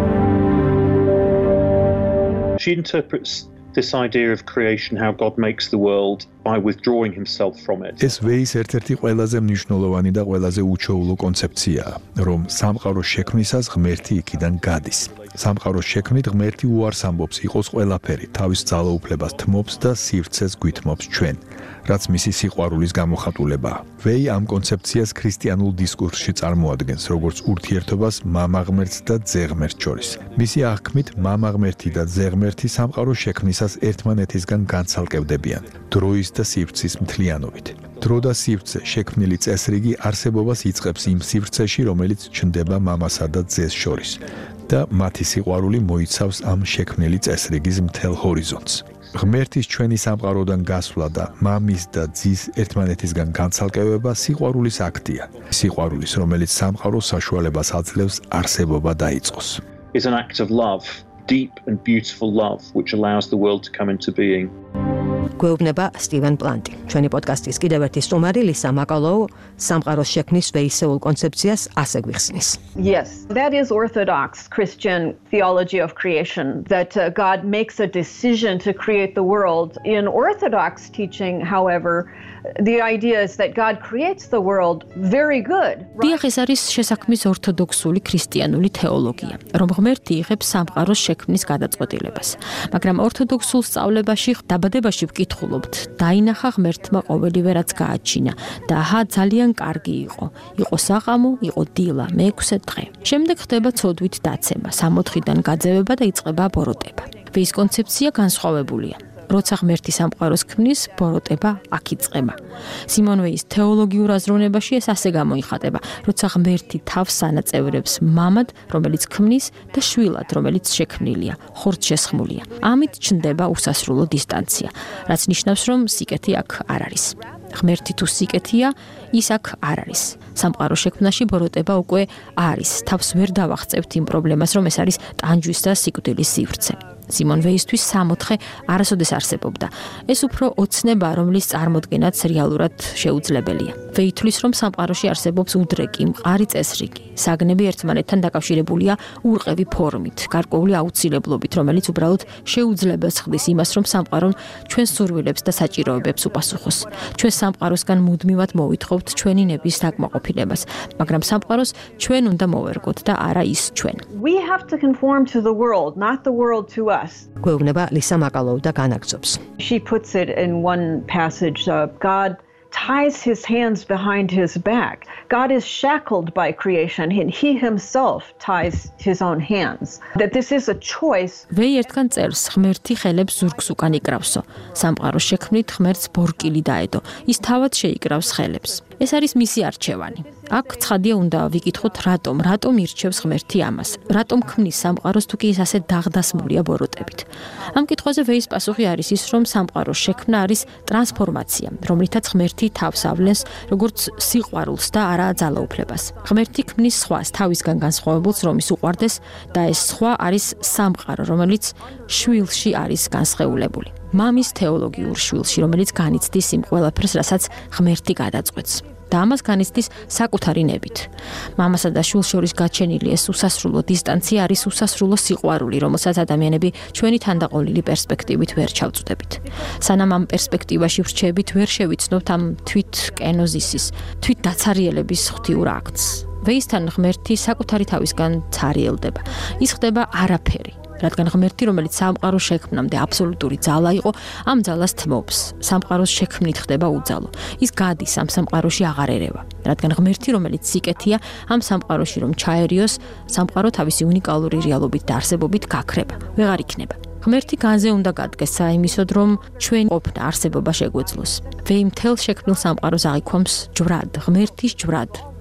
She interprets this idea of creation, how God makes the world, by withdrawing himself from it. ეს ვეის ერთ-ერთი ყველაზე მნიშვნელოვანი და ყველაზე უჩვეულო კონცეფციაა, რომ სამყაროს შექმნისას ღმერთი იქიდან გადის. სამყაროს შექმნით ღმერთი უარს ამბობს იყოს ყველაფერი, თავის ძალაუფლებას თმობს და სივრცეს გვითმობს ჩვენ, რაც მისი სიყვარულის გამოხატულებაა. ვეი ამ კონცეფციას ქრისტიანულ დისკურსში წარმოადგენს, როგორც ურთიერთობას მამა ღმერთს და ძე ღმერთს შორის. მისი აღქმით მამა ღმერთი და ძე ღმერთი სამყაროს შექმნისას ერთმანეთისგან განცალკევდებიან, დროის და სივრცის მთლიანობით. დრო და სივრცე შექმნილი წესრიგი არსებობას იწყებს იმ სივრცეში, რომელიც ჩნდება მამასა და ძეს შორის. და მათი სიყვარული მოიცავს ამ შექმნილი წესრიგის მთელ ჰორიზონტს. ღმერთის ჩვენი სამყაროდან გასვლა და მამის და ძის ერთმანეთისგან განცალკევება სიყვარულის აქტია. სიყვარულის, რომელიც სამყაროს საშუალებას აძლევს არსებობა დაიწყოს. It's an act of love, deep and beautiful love, which allows the world to come into being. გვეუბნება სტივენ პლანტი. ჩვენი პოდკასტის კიდევ ერთი სტუმარი ლისა მაკალოუ სამყაროს შექმნის ვეისეულ კონცეფციას ასე გვიხსნის. Yes, that is Orthodox Christian theology of creation, that God makes a decision to create the world. In Orthodox teaching, however, the idea is that God creates the world very good. დიახ, ეს არის შესაქმნის ორთოდოქსული ქრისტიანული თეოლოგია, რომ ღმერთი იღებს სამყაროს შექმნის გადაწყვეტილებას. მაგრამ ორთოდოქსულ სწავლებაში დაბადებაში ვკითხულობთ, დაინახა ღმერთმა ყოველივე რაც გააჩინა და აჰა ძალიან კარგი იყო. იყო საყამო, იყო დილა, მე-6 დღე. შემდეგ ხდება ცოდვით დაცემა, 64-დან გაძევება და იწყება ბოროტება. ვის კონცეფცია განსხვავებულია. როცა ღმერთი სამყაროს ქმნის, ბოროტება აქ იწყება. სიმონ ვეის თეოლოგიურ აზროვნებაში ეს ასე გამოიხატება, როცა ღმერთი თავს ანაწევრებს მამად, რომელიც ქმნის და შვილად, რომელიც შექმნილია, ხორცშესხმულია. ამით ჩნდება უსასრულო დისტანცია, რაც ნიშნავს, რომ სიკეთე აქ არ არის. ღმერთი თუ სიკეთეა, ის აქ არ არის. სამყაროს შექმნაში ბოროტება უკვე არის. თავს ვერ დავახწევთ იმ პრობლემას, რომ ეს არის ტანჯვის და სიკვდილის სივრცე. სიმონ ვეისთვის 64 არასოდეს არსებობდა. ეს უფრო ოცნება, რომლის წარმოდგენაც რეალურად შეუძლებელია. ვეი თვლის, რომ სამყაროში არსებობს უდრეკი, მყარი წესრიგი. საგნები ერთმანეთთან დაკავშირებულია ურყევი ფორმით, გარკვეული აუცილებლობით, რომელიც უბრალოდ შეუძლებას ხდის იმას, რომ სამყარო ჩვენ სურვილებს და საჭიროებებს უპასუხოს. ჩვენ სამყაროსგან მუდმივად მოვითხოვთ ჩვენი ნების დაკმაყოფილებას, მაგრამ სამყაროს ჩვენ უნდა მოვერგოთ და არა ის ჩვენ. We have to conform to the world, not the world to us. გვეუბნება ლისა მაკალოუ და განაგრძობს. She puts it in one passage, God ties his hands behind his back. God is shackled by creation and he himself ties his own hands. That this is a choice. ვეი ერთგან წერს, ღმერთი ხელებს ზურგს უკან იკრავსო. სამყაროს შექმნით ღმერთს ბორკილი დაედო. ის თავად შეიკრავს ხელებს. ეს არის მისი არჩევანი. აქ ცხადია უნდა ვიკითხოთ რატომ ირჩევს ღმერთი ამას. რატომ ქმნის სამყაროს თუ კი ის ასე დაღდასმულია ბოროტებით. ამ კითხვაზე ვეის პასუხი არის ის, რომ სამყაროს შექმნა არის ტრანსფორმაცია, რომლითაც ღმერთი თავს ავლენს როგორც სიყვარულს და არა ძალაუფლებას. ღმერთი ქმნის სხვას თავისგან განსხვავებულს, რომ ის უყვარდეს და ეს სხვა არის სამყარო, რომელიც შვილში არის განსხეულებული. მამის თეოლოგიურ შვილში, რომელიც განიცდის იმ ყველაფერს, რასაც ღმერთი გადაწყვეტს. და ამას განიცდის საკუთარი ნებით. მამასა და შვილს შორის გაჩენილი ეს უსასრულო დისტანცია არის უსასრულო სიყვარული, რომელსაც ადამიანები ჩვენი თანდაყოლილი პერსპექტივით ვერ ჩავწვდებით. სანამ ამ პერსპექტივაში ვრჩებით, ვერ შევიცნობთ ამ თვით კენოზისის, თვით დაცარიელების ღვთიურ აქტს. ვეისთან ღმერთი საკუთარი თავისგან ცარიელდება. ის ხდება არაფერი. რადგან ღმერთი, რომელიც სამყაროს შექმნამდე აბსოლუტური ძალა იყო, ამ ძალას თმობს. სამყაროს შექმნით ხდება უძალო. ის გადის ამ სამყაროში აღარ ერევა. რადგან ღმერთი, რომელიც სიკეთეა, ამ სამყაროში რომ ჩაერიოს, სამყარო თავისი უნიკალური რეალობით და არსებობით გაქრება. ვეღარ იქნება. ღმერთი განზე უნდა გადგეს საიმისოდ, რომ ჩვენ ყოფნა არსებობა შეგვეძლოს. ვეი მთელ შექმნილ სამყაროს აღიქვამს ჯვრად, ღმერთის ჯვრად.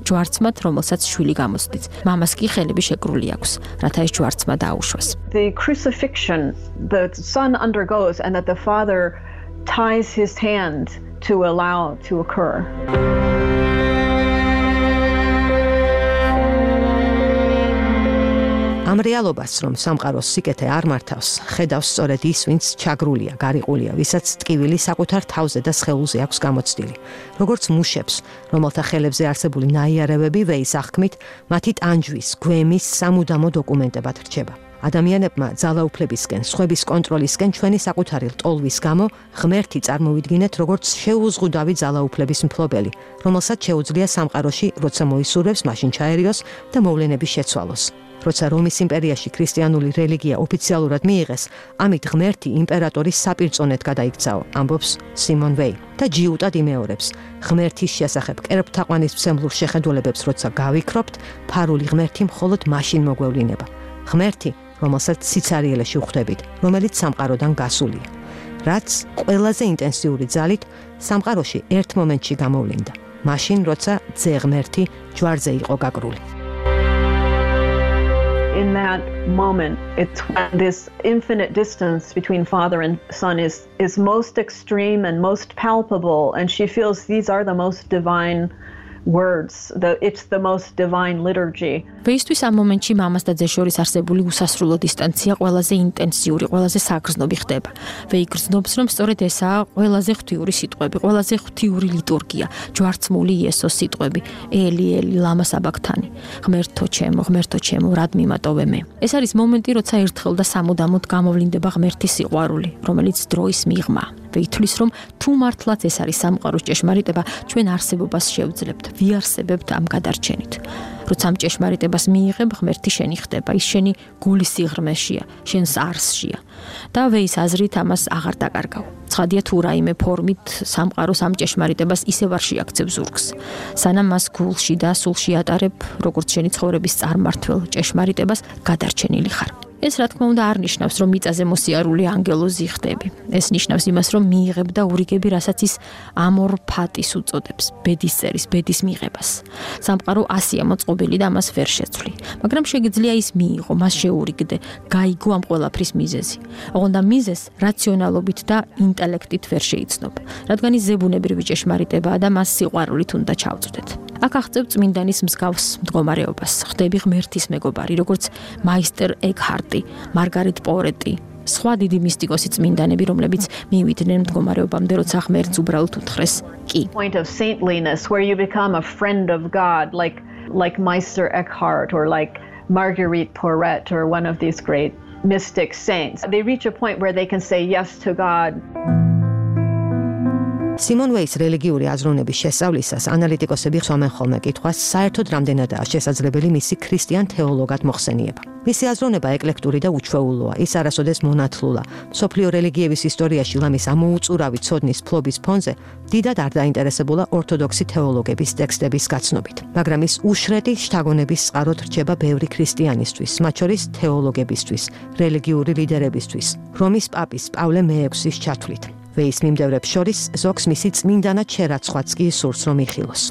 ჯვარცმად, რომელსაც შვილი გამოცდით. მამას კი ხელები შეკრული აქვს, რათა ეს ჯვარცმა დაუშვას. The crucifixion the son undergoes and that the father ties his hand to allow to occur. ამ რეალობას, რომ სამყაროს სიკეთე არ მართავს, ხედავს სწორედ ის, ვინც ჩაგრულია, გარიყულია, ვისაც ტკივილი საკუთარ თავზე და სხეულზე აქვს გამოცდილი. როგორც მუშებს, რომელთა ხელებზე არსებული ნაიარევები ვეის აღქმით, მათი ტანჯვის, გვემის სამუდამო დოკუმენტებად რჩება. ადამიანებმა ძალაუფლებისკენ, სხვების კონტროლისკენ ჩვენი საკუთარი ლტოლვის გამო ღმერთი წარმოვიდგინეთ როგორც შეუზღუდავი ძალაუფლების მფლობელი, რომელსაც შეუძლია სამყაროში, როცა მოისურვებს, მაშინ ჩაერიოს და მოვლენების შეცვალოს. როცა რომის იმპერიაში ქრისტიანული რელიგია ოფიციალურად მიიღეს, ამით ღმერთი იმპერატორის საპირწონედ გადაიქცაო, ამბობს სიმონ ვეი და ჯიუტად იმეორებს. ღმერთის შესახებ კერპთაყვანისმცემლურ შეხედულებებს როცა გავიქრობთ, ფარული ღმერთი მხოლოდ მაშინ მოგვევლინება. ღმერთი, რომელსაც სიცარიელეში ვხვდებით, რომელიც სამყაროდან გასულია, რაც ყველაზე ინტენსიური ძალით სამყაროში ერთ მომენტში გამოვლინდა, მაშინ როცა ძეღმერთი ჯვარზე იყო გაკრული. In that moment, it's when this infinite distance between father and son is most extreme and most palpable, and she feels these are the most divine words, it's the most divine liturgy. ვეისთვის ამ მომენტში მამას და ძეს შორის არსებული უსასრულო დისტანცია ყველაზე ინტენსიური, ყველაზე საგრძნობი ხდება. ვეი გრძნობს, რომ სწორედ ესაა ყველაზე ღვთიური სიტყვები, ყველაზე ღვთიური ლიტურგია, ჯვარცმული იესოს სიტყვები, ელი, ელი, ლამა საბაქთანი. ღმერთო ჩემო, რად მიმატოვე მე. ეს არის მომენტი, როცა ერთხელ და სამუდამოდ გამოვლინდება ღმერთის სიყვარული, რომელიც დროის მიღმა. ვეითვლის, რომ თუ მართლაც ეს არის სამყაროს ჭეშმარიტება, ჩვენ არსებობას შევძლებთ, ვიარსებებთ ამ გადარჩენით. როცა ამ ჭეშმარიტებას მიიღებ, ღმერთი შენი ხდება, ის შენი გულის სიღრმეშია, შენს არსშია. და ვეის აზრით ამას აღარ დაკარგავ. ცხადია თუ რაიმე ფორმით სამყაროს ამ ჭეშმარიტებას ისევ არ შეაქცევ ზურგს. სანამ მას გულში და სულში ატარებ, როგორც შენი ცხოვრების წარმმართველ ჭეშმარიტებას გადარჩენილი ხარ. ეს რა თქმა უნდა არ ნიშნავს, რომ მიწაზე მოსიარული ანგელოზი ხდები. ეს ნიშნავს იმას, რომ მიიღებ და ურიგები, რასაც ის ამორ ფატის უწოდებს, ბედის წერის, ბედის მიღებას. სამყარო ასია მოწყობილი და მას ვერ შეცვლი. მაგრამ შეგიძლია ის მიიღო, მას შეურიგდე, გაიგო ამ ყველაფრის მიზეზი. ოღონდ ამ მიზეზს რაციონალობით და ინტელექტით ვერ შეიცნობ, რადგან ის ზებუნებრივი ჭეშმარიტებაა და მას სიყვარულით უნდა ჩავწვდეთ. აქ აღწევ წმინდანის მსგავს მდგომარეობას, ხდები ღმერთის მეგობარი, როგორც მაისტერ ეკჰარტი, მარგარეტ პორეტი, სხვა დიდი მისტიკოსი წმინდანები, რომლებიც მივიდნენ მდგომარეობამდე, როცა ღმერთს უბრალოდ უთხრეს კი. Point of saintliness where you become a friend of God, like Meister Eckhart or like Marguerite Porete or one of these great mystic saints. They reach a point where they can say yes to God. სიმონ ვეის რელიგიური აზროვნების შესწავლისას ანალიტიკოსები ხსოვენ ხოლმე კითხვას, საერთოდ რამდენადაა შესაძლებელი მისი ქრისტიან თეოლოგად მოხსენიება. მისი აზროვნება ეკლექტური და უჩვეულოა, ის არასოდეს მონათლულა. მსოფლიო რელიგიების ისტორიაში ლამის ამოუწურავი ცოდნის ფლობის ფონზე დიდად არ დაინტერესებულა ორთოდოქსი თეოლოგების ტექსტების გაცნობით. მაგრამ ის უშრედი შთაგონების წყაროდ რჩება ბევრი ქრისტიანისთვის, მათ შორის თეოლოგებისთვის, რელიგიური ლიდერებისთვის, რომის პაპის პავლე მე-6-ის ჩათვლით. ვეის მიმდევრებს შორის ზოგს მისი წმინდანად შერაცხვაც კი სურს რომ იხილოს.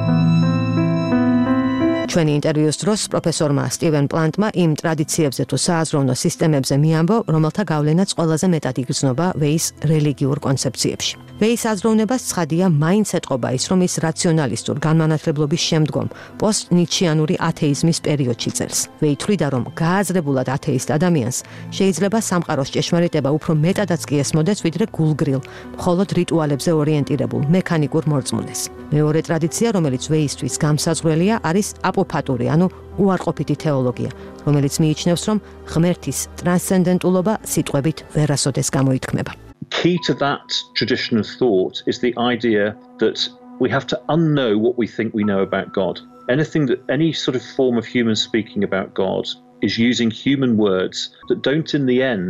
ჩვენი ინტერვიუს დროს პროფესორმა სტივენ პლანტმა იმ ტრადიციებზე თუ სააზროვნო სისტემებზე მიამბო, რომელთა გავლენაც ყველაზე მეტად იგრძნობა ვეის რელიგიურ კონცეფციებში. ვეის აზროვნებას ცხადია მაინც ეტყობა ის, რომ ის რაციონალისტურ განმანათლებლობის შემდგომ პოსტ-ნიჩიანური ათეიზმის პერიოდში წერს. ვეი თვლიდა, რომ გააზრებულად ათეისტ ადამიანს შეიძლება სამყაროს ჭეშმარიტება უფრო მეტადაც კი ესმოდეს, ვიდრე გულგრილ, მხოლოდ რიტუალებზე ორიენტირებულ მექანიკურ მორწმუნეს. მეორე ტრადიცია, რომელიც ვეისთვის გამსაზღვრელია, არის აპოფატური, ანუ უარყოფითი თეოლოგია, რომელიც მიიჩნევს, რომ ღმერთის ტრანსცენდენტულობა სიტყვებით ვერასოდეს გამოითქმება. Key to that tradition of thought is the idea that we have to unknow what we think we know about God. Any sort of form of human speaking about God is using human words that don't in the end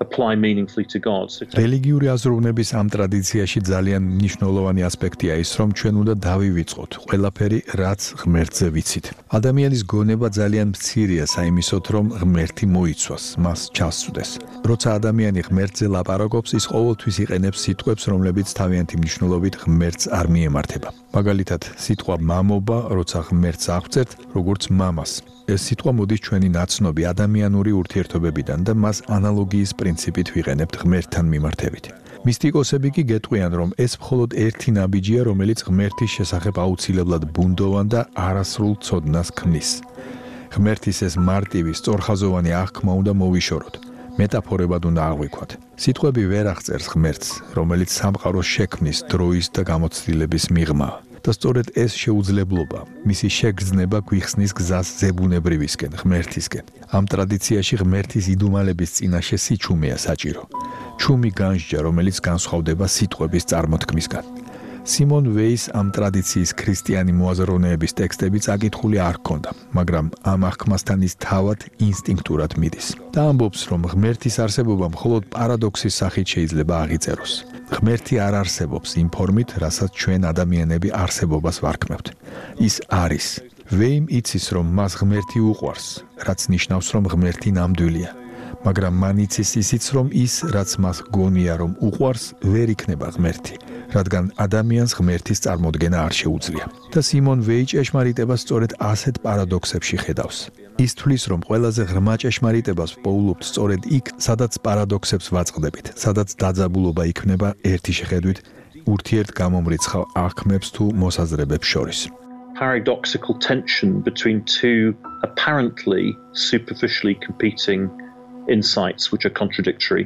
apply meaningfully to God. რელიგიური აზროვნების ამ ტრადიციაში ძალიან მნიშვნელოვანი ასპექტია ის, რომ ჩვენ უნდა დავივიწყოთ ყველაფერი, რაც ღმერთზე ვიცით. ადამიანის გონება ძალიან მცირეა საიმისოთ, რომ ღმერთი მოიცვას, მას ჩასწვდეს. როცა ადამიანი ღმერთზე ლაპარაკობს, ის ყოველთვის იყენებს სიტყვებს, რომლებიც თავიანთი მნიშვნელობით ღმერთს არ მიემართება. მაგალითად, სიტყვა მამობა, როცა ღმერთს აღვწერთ, როგორც მამას. ეს სიტყვა მოდის ჩვენი ნაცნობი ადამიანური ურთიერთობებიდან და მას ანალოგიის პრინციპით ვიყენებთ ღმერთთან მიმართებით. მისტიკოსები კი გეტყვიან, რომ ეს მხოლოდ ერთი ნაბიჯია, რომელიც ღმერთის შესახებ აუცილებლად ბუნდოვან და არასრულ ცოდნას ქმნის. ღმერთის ეს მარტივი, სწორხაზოვანი აღქმა უნდა მოვიშოროთ. მეტაფორებად უნდა აღვიქვათ. სიტყვები ვერ აღწერს ღმერთს, რომელიც სამყაროს შექმნის, დროის და გამოცდილების მიღმაა. და სწორედ ეს შეუძლებლობა, მისი შეგრძნება გვიხსნის გზას ზებუნებრივისკენ, ღმერთისკენ. ამ ტრადიციაში ღმერთის იდუმალების წინაშე სიჩუმეა საჭირო. ჩუმი განსჯა, რომელიც განსხვავდება სიტყვების წარმოთქმისგან. სიმონ ვეის ამ ტრადიციის ქრისტიანი მოაზროვნეების ტექსტები წაკითხული არ ჰქონდა, მაგრამ ამ აღქმასთან ის თავად ინსტინქტურად მიდის. და ამბობს, რომ ღმერთის არსებობა მხოლოდ პარადოქსის სახით შეიძლება აღიწეროს. ღმერთი არ არსებობს იმ ფორმით, რასაც ჩვენ ადამიანები არსებობას ვარქმევთ. ის არის. ვეიმ იცის, რომ მას ღმერთი უყვარს, რაც ნიშნავს, რომ ღმერთი ნამდვილია. მაგრამ მან იცის ისიც, რომ ის, რაც მას გონია, რომ უყვარს, ვერ იქნება ღმერთი, რადგან ადამიანს ღმერთის წარმოდგენა არ შეუძლია. და სიმონ ვეი ჭეშმარიტებას სწორედ ასეთ პარადოქსებში ხედავს. ის თვლის, რომ ყველაზე ღრმა ჭეშმარიტებას ვპოულობთ სწორედ იქ, სადაც პარადოქსებს ვაწყდებით, სადაც დაძაბულობა იქნება ერთი შეხედვით ურთიერთგამომრიცხავ აღქმებს თუ მოსაზრებებს შორის. Paradoxical tension between two apparently superficially competing insights which are contradictory.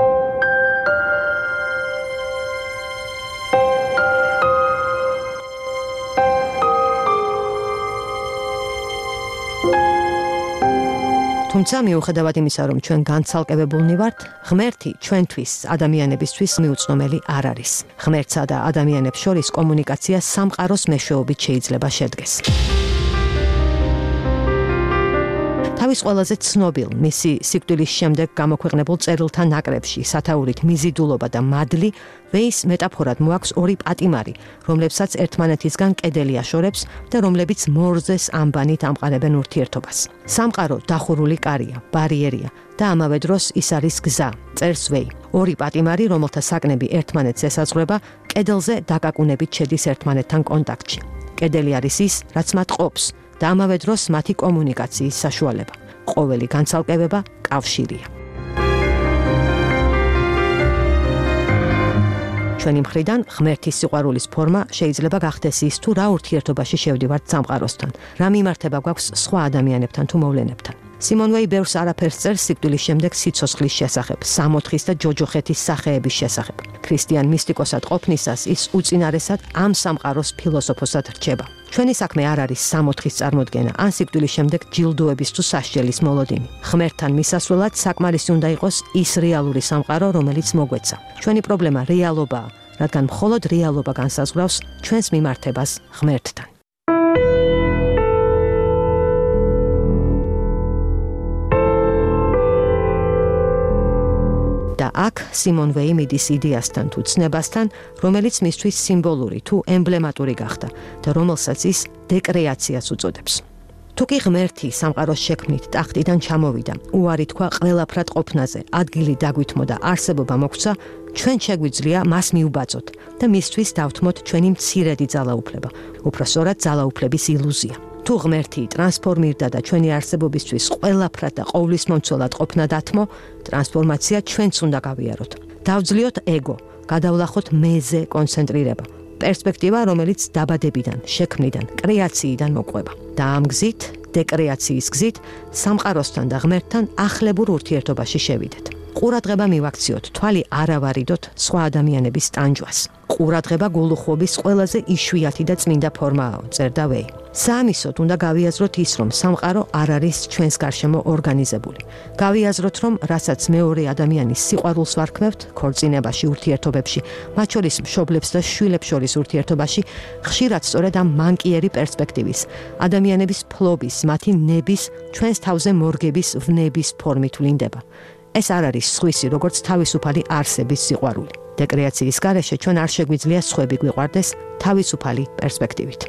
თუმცა მიუხედავად იმისა, რომ ჩვენ განცალკევებულნი ვართ, ღმერთი ჩვენთვის, ადამიანებისთვის მიუწნომელი არ არის. ღმერთსა და ადამიანებს შორის კომუნიკაცია სამყაროს მეშვეობით შეიძლება შედგეს. თავის ყველაზე ცნობილ, მისი სიკვდილის შემდეგ გამოქვეყნებულ წერილთა ნაკრებში, სათაურით მიზიდულობა და მადლი, ვეის მეტაფორად მოაქვს ორი პატიმარი, რომლებსაც ერთმანეთისგან კედელი აშორებს და რომლებიც მორზეს ამბანით ამყარებენ ურთიერთობას. სამყარო დახურული კარია, ბარიერია და ამავე დროს ის არის გზა, წერს ვეი. ორი პატიმარი, რომელთა საკნები ერთმანეთს ესაზღვრება, კედელზე დაკაკუნებით შედის ერთმანეთთან კონტაქტში. კედელი არის ის, რაც მათ ყოფს და ამავე დროს მათი კომუნიკაციის საშუალება. ყოველი განცალკევება კავშირია. ჩვენი მხრიდან ღმერთის სიყვარულის ფორმა შეიძლება გახდეს ის, თუ რა ურთიერთობაში შევდივართ სამყაროსთან, რა მიმართება გვაქვს სხვა ადამიანებთან თუ მოვლენებთან. სიმონ ვეი ბევრს არაფერს წერს სიკვდილის შემდეგ სიცოცხლის შესახებ, სამოთხის და ჯოჯოხეთის სახეების შესახებ. ქრისტიან მისტიკოსად ყოფნისას ის უწინარესად ამ სამყაროს ფილოსოფოსად რჩება. ჩვენი საქმე არ არის სამოთხის წარმოდგენა, ან სიკვდილის შემდეგ ჯილდოების თუ სასჯელის მოლოდინი. ღმერთთან მისასვლელად საკმარისი უნდა იყოს ის რეალური სამყარო, რომელიც მოგვეცა. ჩვენი პრობლემა რეალობაა, რადგან მხოლოდ რეალობა განსაზღვრავს ჩვენს მიმართებას ღმერთთან. და აქ სიმონ ვეი მიდის იდეასთან თუ ცნებასთან, რომელიც მისთვის სიმბოლური თუ ემბლემატური გახდა და რომელსაც ის დეკრეაციას უწოდებს. თუ კი ღმერთი სამყაროს შექმნით ტახტიდან ჩამოვიდა, უარი თქვა ყველაფრად ყოფნაზე, ადგილი დაგვითმო და არსებობა მოგვცა, ჩვენ შეგვიძლია მას მიუბაძოთ და მისთვის დავთმოთ ჩვენი მცირედი ძალაუფლება, უпроსორად ძალაუფლების ილუზია. თუ ღმერთი ტრანსფორმირდა და ჩვენი არსებობისთვის ყველაფრად და ყოვლისმომცველად ყოფნა დათმო, ტრანსფორმაცია ჩვენც უნდა გავიაროთ. დავძლიოთ ეგო, გადავლახოთ მეზე კონცენტრირება. პერსპექტივა, რომელიც დაბადებიდან, შექმნიდან, კრეაციიდან მოყვება. და ამ გზით, დეკრეაციის გზით, სამყაროსთან და ღმერთთან ახლებურ ურთიერთობაში შევიდეთ. ყურადღება მივაქციოთ, თვალი არ ავარიდოთ სხვა ადამიანების ტანჯვას. ყურადღება გულუხვობის ყველაზე იშვიათი და წმინდა ფორმაა, წერდა ვეი. საამისოდ უნდა გავიაზროთ ის, რომ სამყარო არ არის ჩვენს გარშემო ორგანიზებული. გავიაზროთ, რომ რასაც მეორე ადამიანის სიყვარულს ვარქმევთ, ქორწინებაში, ურთიერთობებში, მათ შორის მშობლებს და შვილებს შორის ურთიერთობაში, ხშირად სწორედ ამ მანკიერი პერსპექტივის, ადამიანების ფლობის, მათი ნების, ჩვენს თავზე მორგების ვნების ფორმით ვლინდება. ეს არ არის სხვისი, როგორც თავისუფალი არსების სიყვარული. დეკრეაციის გარეშე ჩვენ არ შეგვიძლია სხვები გვიყვარდეს თავისუფალი პერსპექტივით.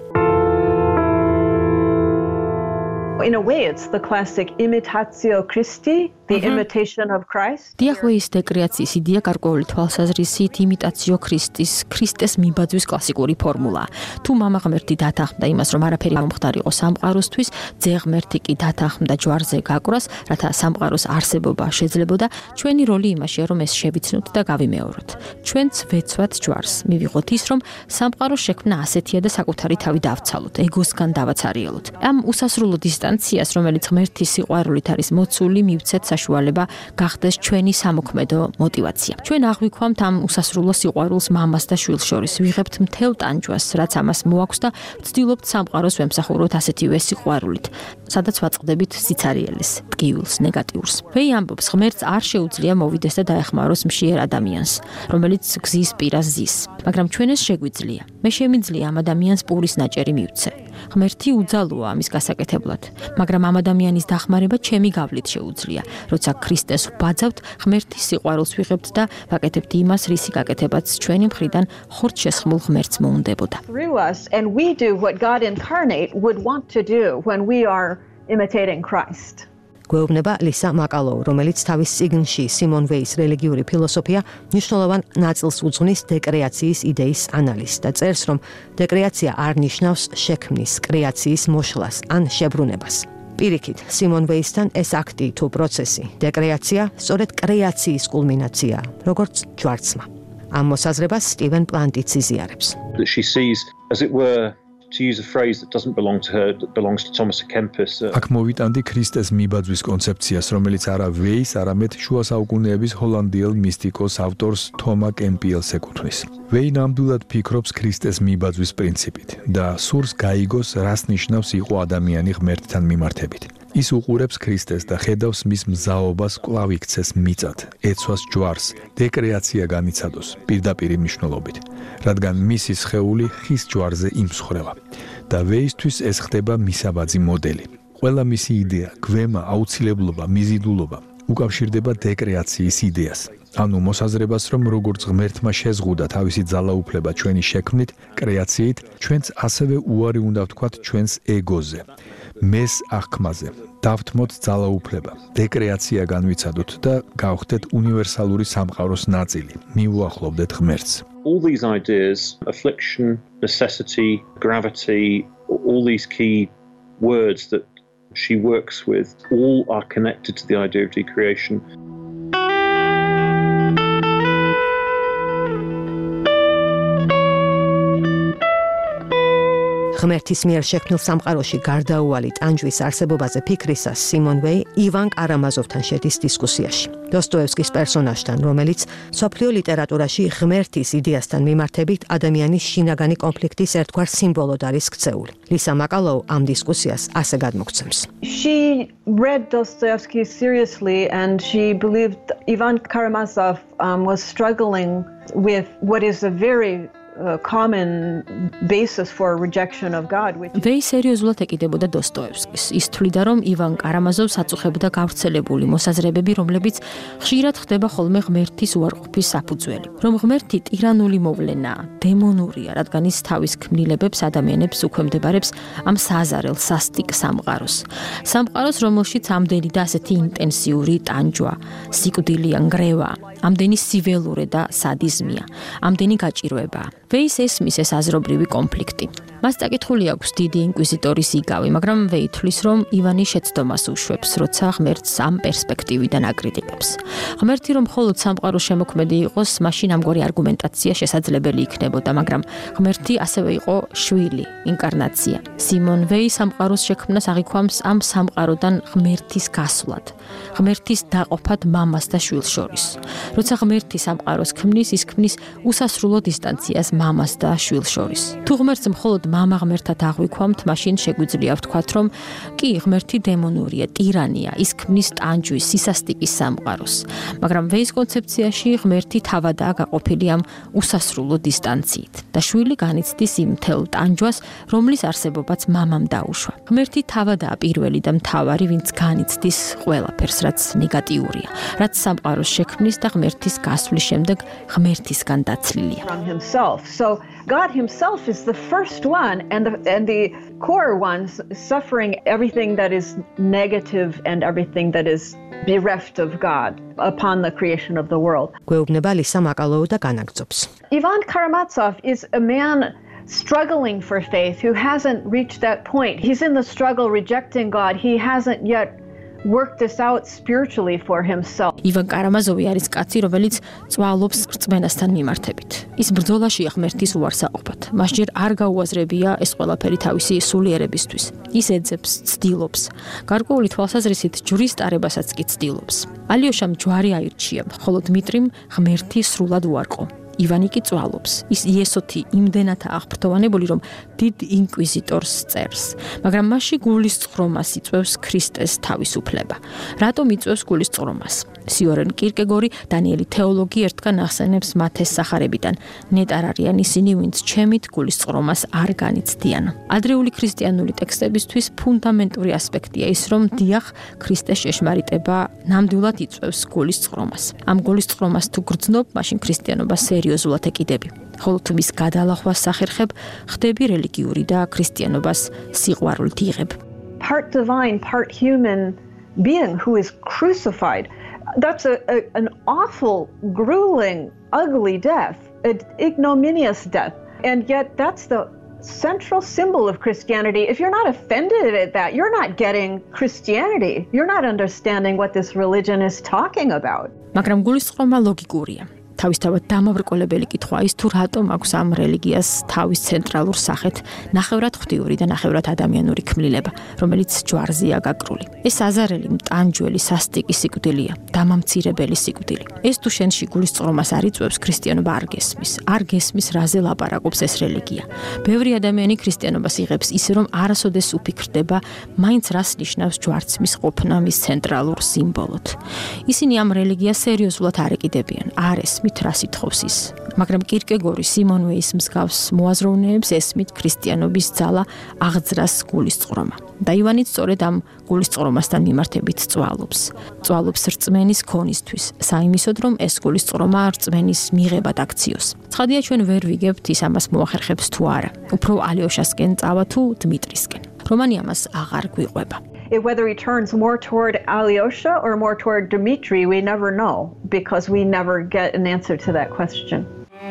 In a way, it's the classic imitatio Christi, the imitation of Christ. დიახვეის დეკრეაციის იდეა გარკვეული თვალსაზრისით იმიტაციო ქრისტეს მიბაძვის კლასიკური ფორმულაა. თუ მამა ღმერთი დათანხმდა იმას, რომ არაფერი არ მომხდარიყო სამყაროსთვის, ძე ღმერთი კი დათანხმდა ჯვარზე გაკვრას, რათა სამყაროს არსებობა შეძლებოდა, ჩვენი როლი იმაშია, რომ ეს შევიცნოთ და გავიმეოროთ. ჩვენც ვეცვათ ჯვარს, მივიღოთ ის, რომ სამყაროს შექმნა ასეთია და საკუთარი თავი დავცალოთ, ეგოსგან დავაცარიელოთ. ამ უსასრულო დისტანციას, რომელიც ღმერთის სიყვარულით არის მოცული, მივცეთ საშუალება გახდეს ჩვენი სამოქმედო მოტივაცია. ჩვენ აღვიქვამთ ამ უსასრულო სიყვარულს მამას და შვილს შორის, ვიღებთ მთელ ტანჯვას, რაც ამას მოაქვს და ვცდილობთ სამყაროს ვემსახუროთ ასეთივე სიყვარულით, სადაც ვაწყდებით სიცარიელეს, ტკივილს, ნეგატიურს. ვეი ამბობს, ღმერთს არ შეუძლია მოვიდეს და დაეხმაროს მშიერ ადამიანს, რომელიც გზის პირას ზის, მაგრამ ჩვენ ეს შეგვიძლია. მე შემიძლია ამ ადამიანს პურის ნაჭერი მივცე. ღმერთი უძალოა ამის გასაკეთებლად, მაგრამ ამ ადამიანის დახმარება ჩემი გავლით შეუძლია. როცა ქრისტეს ვბაძავთ, ღმერთის სიყვარულს ვიღებთ და ვაკეთებთ იმას, რისი გაკეთებაც ჩვენი მხრიდან ხორცშესხმულ ღმერთს მოუნდებოდა. Through us, and we do what God incarnate would want to do when we are imitating Christ. გვეუბნება ლისა მაკალოუ, რომელიც თავის წიგნში სიმონ ვეის რელიგიური ფილოსოფია მნიშვნელოვან ნაწილს უძღვნის დეკრეაციის იდეის ანალიზს და წერს, რომ დეკრეაცია არ ნიშნავს შექმნის, კრეაციის მოშლას ან შებრუნებას. პირიქით, სიმონ ვეისთან ეს აქტი თუ პროცესი, დეკრეაცია, სწორედ კრეაციის კულმინაციაა, როგორც ჯვარცმა. ამ მოსაზრებას სტივენ პლანტიც იზიარებს. She sees, as it were, to use a phrase that doesn't belong to her, that belongs to Thomas à Kempis. აქ მოვიტანდი ქრისტეს მიბაძვის კონცეფციას, რომელიც არა ვეის, არამედ შუა საუკუნეების ჰოლანდიელ მისტიკოს ავტორს თომა კემპიელს ეკუთვნის. ვეი ნამდვილად ფიქრობს ქრისტეს მიბაძვის პრინციპით და სურს გაიგოს, რას ნიშნავს იყო ადამიანი ღმერთთან მიმართებით. ის უყურებს ქრისტეს და ხედავს მის მზაობას კვლავ იქცეს მიწად, ეცვას ჯვარს, დეკრეაცია განიცადოს პირდაპირი მნიშვნელობით, რადგან მისი სხეული ხის ჯვარზე იმსხვრევა და ვეისთვის ეს ხდება მისაბაძი მოდელი. ყველა მისი იდეა, გვემა, აუცილებლობა, მიზიდულობა უკავშირდება დეკრეაციის იდეას. ანუ მოსაზრებას, რომ როგორც ღმერთმა შეზღუდა თავისი ძალაუფლება ჩვენი შექმნით, კრეაციით, ჩვენც ასევე უარი უნდა ვთქვათ ჩვენს ეგოზე, მეს აღქმაზე, დავთმოთ ძალაუფლება, დეკრეაცია განვიცადოთ და გავხდეთ უნივერსალური სამყაროს ნაწილი, მივუახლოვდეთ ღმერთს. All these ideas, affliction, necessity, gravity, all these key words that she works with, all are connected to the idea of decreation. ღმერთის მიერ შექმნილ სამყაროში გარდაუვალი ტანჯვის არსებობაზე ფიქრისას სიმონ ვეი ივან კარამაზოვთან შედის დისკუსიაში. დოსტოევსკის პერსონაჟთან, რომელიც სოფლიო ლიტერატურაში ღმერთის იდეასთან მიმართებით ადამიანის შინაგანი კონფლიქტის ერთგვარ სიმბოლოდ არის ქცეული. ლისა მაკალოუ ამ დისკუსიას ასე გადმოგცემს. She read Dostoevsky seriously, and she believed Ivan Karamazov was struggling with what is a very common basis for rejection of God, which ვეი სერიოზულად ეკიდებოდა დოსტოევსკის. ის თვლიდა, რომ ივან კარამაზოვს აწუხებდა გავრცელებული მოსაზრებები, რომლებიც ხშირად ხდება ხოლმე ღმერთის უარყოფის საფუძველი. რომ ღმერთი ტირანული მოვლენაა, დემონურია, რადგან ის თავის ქმნილებებს ადამიანებს უქვემდებარებს ამ საზარელ სასტიკ სამყაროს. სამყაროს, რომელშიც ამდენი და ასეთი ინტენსიური ტანჯვა, სიკვდილი, ნგრევა, ამდენი სიველურე და სადიზმია, ამდენი გაჭირვება. ვეის ესმის ეს აზრობრივი კონფლიქტი. მას წაკითხული აქვს დიდი ინკვიზიტორის იგავი, მაგრამ ვეი თვლის, რომ ივანი შეცდომას უშვებს, როცა ღმერთს ამ პერსპექტივიდან აკრიტიკებს. ღმერთი რომ მხოლოდ სამყაროს შემოქმედი იყოს, მაშინ ამგვარი არგუმენტაცია შესაძლებელი იქნებოდა, მაგრამ ღმერთი ასევე იყო შვილი, ინკარნაცია. სიმონ ვეი სამყაროს შექმნას აღიქვამს ამ სამყაროდან ღმერთის გასვლად, ღმერთის დაყოფად მამას და შვილს შორის. როცა ღმერთი სამყაროს ქმნის, ის ქმნის უსასრულო დისტანციას მამას და შვილს შორის. თუ ღმერთს მხოლოდ მამა ღმერთად აღვიქვამთ, მაშინ შეგვიძლია ვთქვათ, რომ კი, ღმერთი დემონურია, ტირანია, ის ქმნის ტანჯვის, სისასტიკის სამყაროს. მაგრამ ვეის კონცეფციაში ღმერთი თავადაა გაყოფილი ამ უსასრულო დისტანციით და შვილი განიცდის იმ მთელ ტანჯვას, რომლის არსებობაც მამამ დაუშვა. ღმერთი თავადაა პირველი და მთავარი, ვინც განიცდის ყველაფერს, რაც ნეგატიურია, რაც სამყაროს შექმნის და ღმერთის გასვლის შემდეგ ღმერთისგან დაცლილია. From himself. So God himself is the first one and the core ones suffering everything that is negative and everything that is bereft of God upon the creation of the world. გვეუბნება ლისა მაკალოუ და განაგრძობს. Ivan Karamazov is a man struggling for faith who hasn't reached that point. He's in the struggle rejecting God. He hasn't yet worked this out spiritually for himself. ივან კარამაზოვი არის კაცი, რომელიც წვალობს რწმენასთან მიმართებით. ის ბრძოლაშია ღმერთის უარსაყოფად. მას ჯერ არ გაუაზრებია ეს ყველაფერი თავისი სულიერებისთვის. ის ეძებს, ცდილობს. გარკვეული თვალსაზრისით ჯვრის ტარებასაც კი ცდილობს. ალიოშამ ჯვარი აირჩია, ხოლო დმიტრიმ ღმერთი სრულად უარყო. ივანი კი წვალობს. ის იესოთი იმდენად აღფრთოვანებული, რომ დიდ ინკვიზიტორს წერს, მაგრამ მასში გულის წყრომას იწვევს ქრისტეს თავისუფლება. რატომ იწვევს გულის წყრომას? სიორენ კირკეგორი, დანიელი თეოლოგი ერთგან ახსენებს მათეს სახარებიდან. ნეტარ არიან ისინი, ვინც ჩემით გულის წყრომას არ განიცდიან. ადრეული ქრისტიანული ტექსტებისთვის ფუნდამენტური ასპექტია ის, რომ დიახ, ქრისტეს ჭეშმარიტება ნამდვილად იწვევს გულის წყრომას. ამ გულის წყრომას თუ გრძნობ, მაშინ ქრისტიანობა სერიოზულად ეკიდები. ხოლო თუ მის გადალახვას სახერხებ, ხდები რელიგიური და ქრისტიანობას სიყვარულით იღებ. Part divine, part human being who is crucified. That's an awful, grueling, ugly death, an ignominious death. And yet that's the central symbol of Christianity. If you're not offended at that, you're not getting Christianity. You're not understanding what this religion is talking about. მაგრამ გულისწყრომა ლოგიკურია. თავისთავად დამავრკოლებელი კითხვა ის თუ რატომ აქვს ამ რელიგიას თავის ცენტრალურ სახეთ ნახევრად ღვთიური და ნახევრად ადამიანური ქმნილება, რომელიც ჯვარზეა გაკრული. ეს აზარელი მტანჯველი სასტიკი სიკვდილია, დამამცირებელი სიკვდილი. ეს თუ შენში გულისწყრომას არ იწვევს, ქრისტიანობა არ გესმის, რაზე ლაპარაკობს ეს რელიგია. ბევრი ადამიანი ქრისტიანობას იღებს ისე, რომ არასოდეს უფიქრდება, მაინც რას ნიშნავს ჯვარცმის ყოფნა მის ცენტრალურ სიმბოლოდ. ისინი ამ რელიგიას სერიოზულად არ ეკიდებიან, არ ესმით რა სიტყავს ის. მაგრამ კირკეგორი, სიმონ ვეის მსგავს მოაზროვნეებს ესმით ქრისტიანობის ძალა აღძრას გულისწყრომა. და ივანიც სწორედ ამ გულისწყრომასთან მიმართებით წვალობს. წვალობს რწმენის ქონისთვის, საიმისოდ, რომ ეს გულისწყრომა რწმენის მიღებად აქციოს. ცხადია, ჩვენ ვერ ვიგებთ ის ამას მოახერხებს თუ არა. უფრო ალიოშასკენ წავა თუ დმიტრისკენ. რომანი ამას აღარ გვიყვება. Whether he turns more toward Alyosha or more toward Dmitry, we never know because we never get an answer to that question.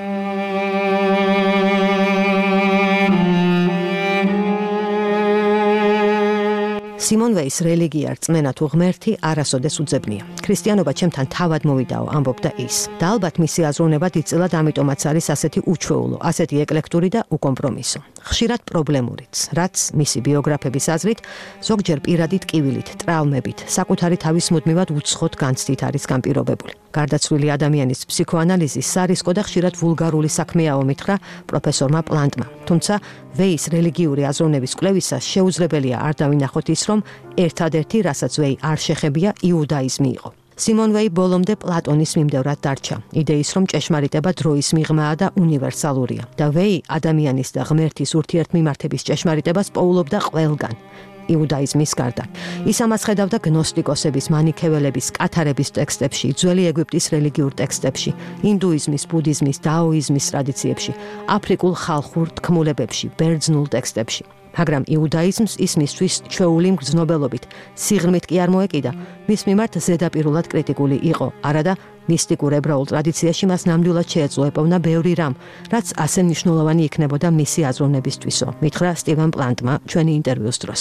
სიმონ ვეის რელიგია რწმენა თუ ღმერთი არასოდეს უძებნია. ქრისტიანობა ჩემთან თავად მოვიდაო, ამბობდა ის. და ალბათ მისი აზროვნება დიდწილად ამიტომაც არის ასეთი უჩვეულო, ასეთი ეკლექტური და უკომპრომისო. ხშირად პრობლემურიც, რაც მისი ბიოგრაფების აზრით ზოგჯერ პირადი ტკივილით, ტრაუმებით, საკუთარი თავის მუდმივად უცხოთ განცდით არის განპირობებული. გარდაცვლილი ადამიანის ფსიქოანალიზის სარისკო და ხშირად ვულგარული საქმეაო მითხრა პროფესორმა პლანტმა. თუმცა ვეის რელიგიური აზროვნების კვლევისას შეუძლებელია არ დავინახოთ ის, რომ ერთადერთი, რასაც ვეი არ შეხებია, იუდაიზმი იყო. სიმონ ვეი ბოლომდე პლატონის მიმდევრად დარჩა. იდეის, რომ ჭეშმარიტება დროის მიღმაა და უნივერსალურია. და ვეი ადამიანის და ღმერთის ურთიერთმიმართების ჭეშმარიტებას პოულობდა ყველგან. იუდაიზმის გარდა. ის ამას ხედავდა გნოსტიკოსების, მანიქეველების, კათარების ტექსტებში, ძველი ეგვიპტის რელიგიურ ტექსტებში, ინდუიზმის, ბუდიზმის, დაოიზმის ტრადიციებში, აფრიკულ ხალხურ თქმულებებში, ბერძნულ ტექსტებში. მაგრამ იუდაიზმს ის მისთვის ჩვეული მგრძნობელობით, სიღრმით კი არ მოეკიდა, მის მიმართ ზედაპირულად კრიტიკული იყო, არადა მისტიკურ ებრაულ ტრადიციაში მას ნამდვილად შეეძლო ეპოვნა ბევრი რამ, რაც ასე მნიშვნელოვანი იქნებოდა მისი აზროვნებისთვისო, მითხრა სტივენ პლანტმა ჩვენი ინტერვიუს დროს.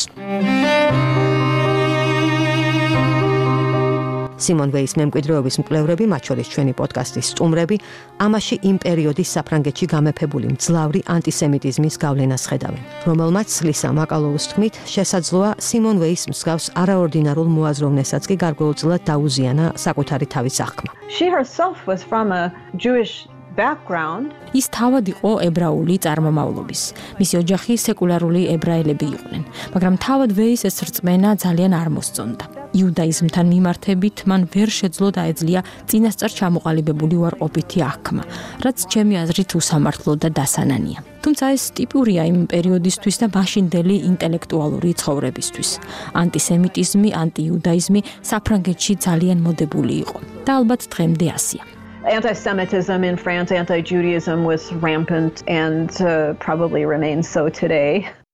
სიმონ ვეის მემკვიდრეობის მკვლევრები, მათ შორის ჩვენი პოდკასტის სტუმრები, ამაში იმ პერიოდის საფრანგეთში გამეფებული მძლავრი ანტისემიტიზმის გავლენას ხედავენ, რომელმაც ლისა მაკალოუს თქმით, შესაძლოა სიმონ ვეის მსგავს არაორდინარულ მოაზროვნესაც კი გარკვეულწილად დაუზიანა საკუთარი თავის აღქმა. She herself was from a Jewish background. ის თავად იყო ებრაული წარმომავლობის. მისი ოჯახი სეკულარული ებრაელები იყვნენ, მაგრამ თავად ვეის ეს რწმენა ძალიან არ მოსწონდა. იუდაიზმთან მიმართებით მან ვერ შეძლო დაეძლია წინასწარ ჩამოყალიბებული უარყოფითი აღქმა, რაც ჩემი აზრით უსამართლო და დასანანია. თუმცა ეს ტიპურია იმ პერიოდისთვის და მაშინდელი ინტელექტუალური ცხოვრებისთვის. ანტისემიტიზმი, ანტიიუდაიზმი საფრანგეთში ძალიან მოდებული იყო და ალბათ დღემდე ასია. Anti-Semitism in France, anti-Judaism was rampant and probably remains so today.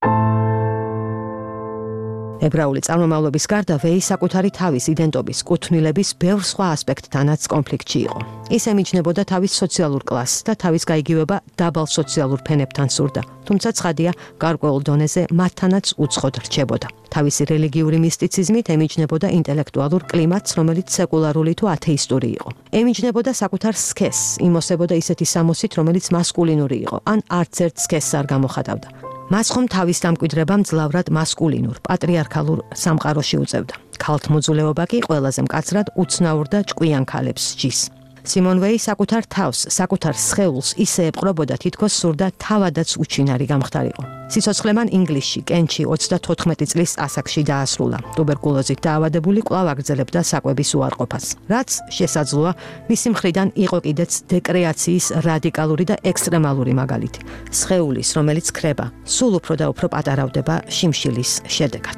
ებრაული წარმომავლობის გარდა ვეი საკუთარი თავის იდენტობის კუთვნილების ბევრ სხვა ასპექტთანაც კონფლიქტში იყო. ის ემიჯნებოდა თავის სოციალურ კლასს და თავის გაიგივება დაბალ სოციალურ ფენებთან სურდა, თუმცა ცხადია, გარკვეულ დონეზე მათთანაც უცხოდ რჩებოდა. თავისი რელიგიური მისტიციზმით ემიჯნებოდა ინტელექტუალურ კლიმატს, რომელიც სეკულარული თუ ათეისტური იყო. ემიჯნებოდა საკუთარ სქესს, იმოსებოდა ისეთი სამოსით, რომელიც მასკულინური იყო, ან არც ერთ სქესს არ გამოხატავდა. მას ხომ თავის დამკვიდრება მძლავრად მასკულინურ, პატრიარქალურ სამყაროში უწევდა. ქალთმოძულეობა კი ყველაზე მკაცრად უცნაურ და ჭკვიან ქალებს სჯის. სიმონ ვეი საკუთარ თავს, საკუთარ სხეულს ისე ეპყრობოდა, თითქოს სურდა თავადაც უჩინარი გამხდარიყო. სიცოცხლე მან ინგლისში, კენტში 34 წლის ასაკში დაასრულა. ტუბერკულოზით დაავადებული კვლავ აგრძელებდა საკვების უარყოფას. რაც შესაძლოა, მისი მხრიდან იყო კიდეც დეკრეაციის რადიკალური და ექსტრემალური მაგალითი. სხეულის, რომელიც ქრება, სულ უფრო და უფრო პატარავდება შიმშილის შედეგად.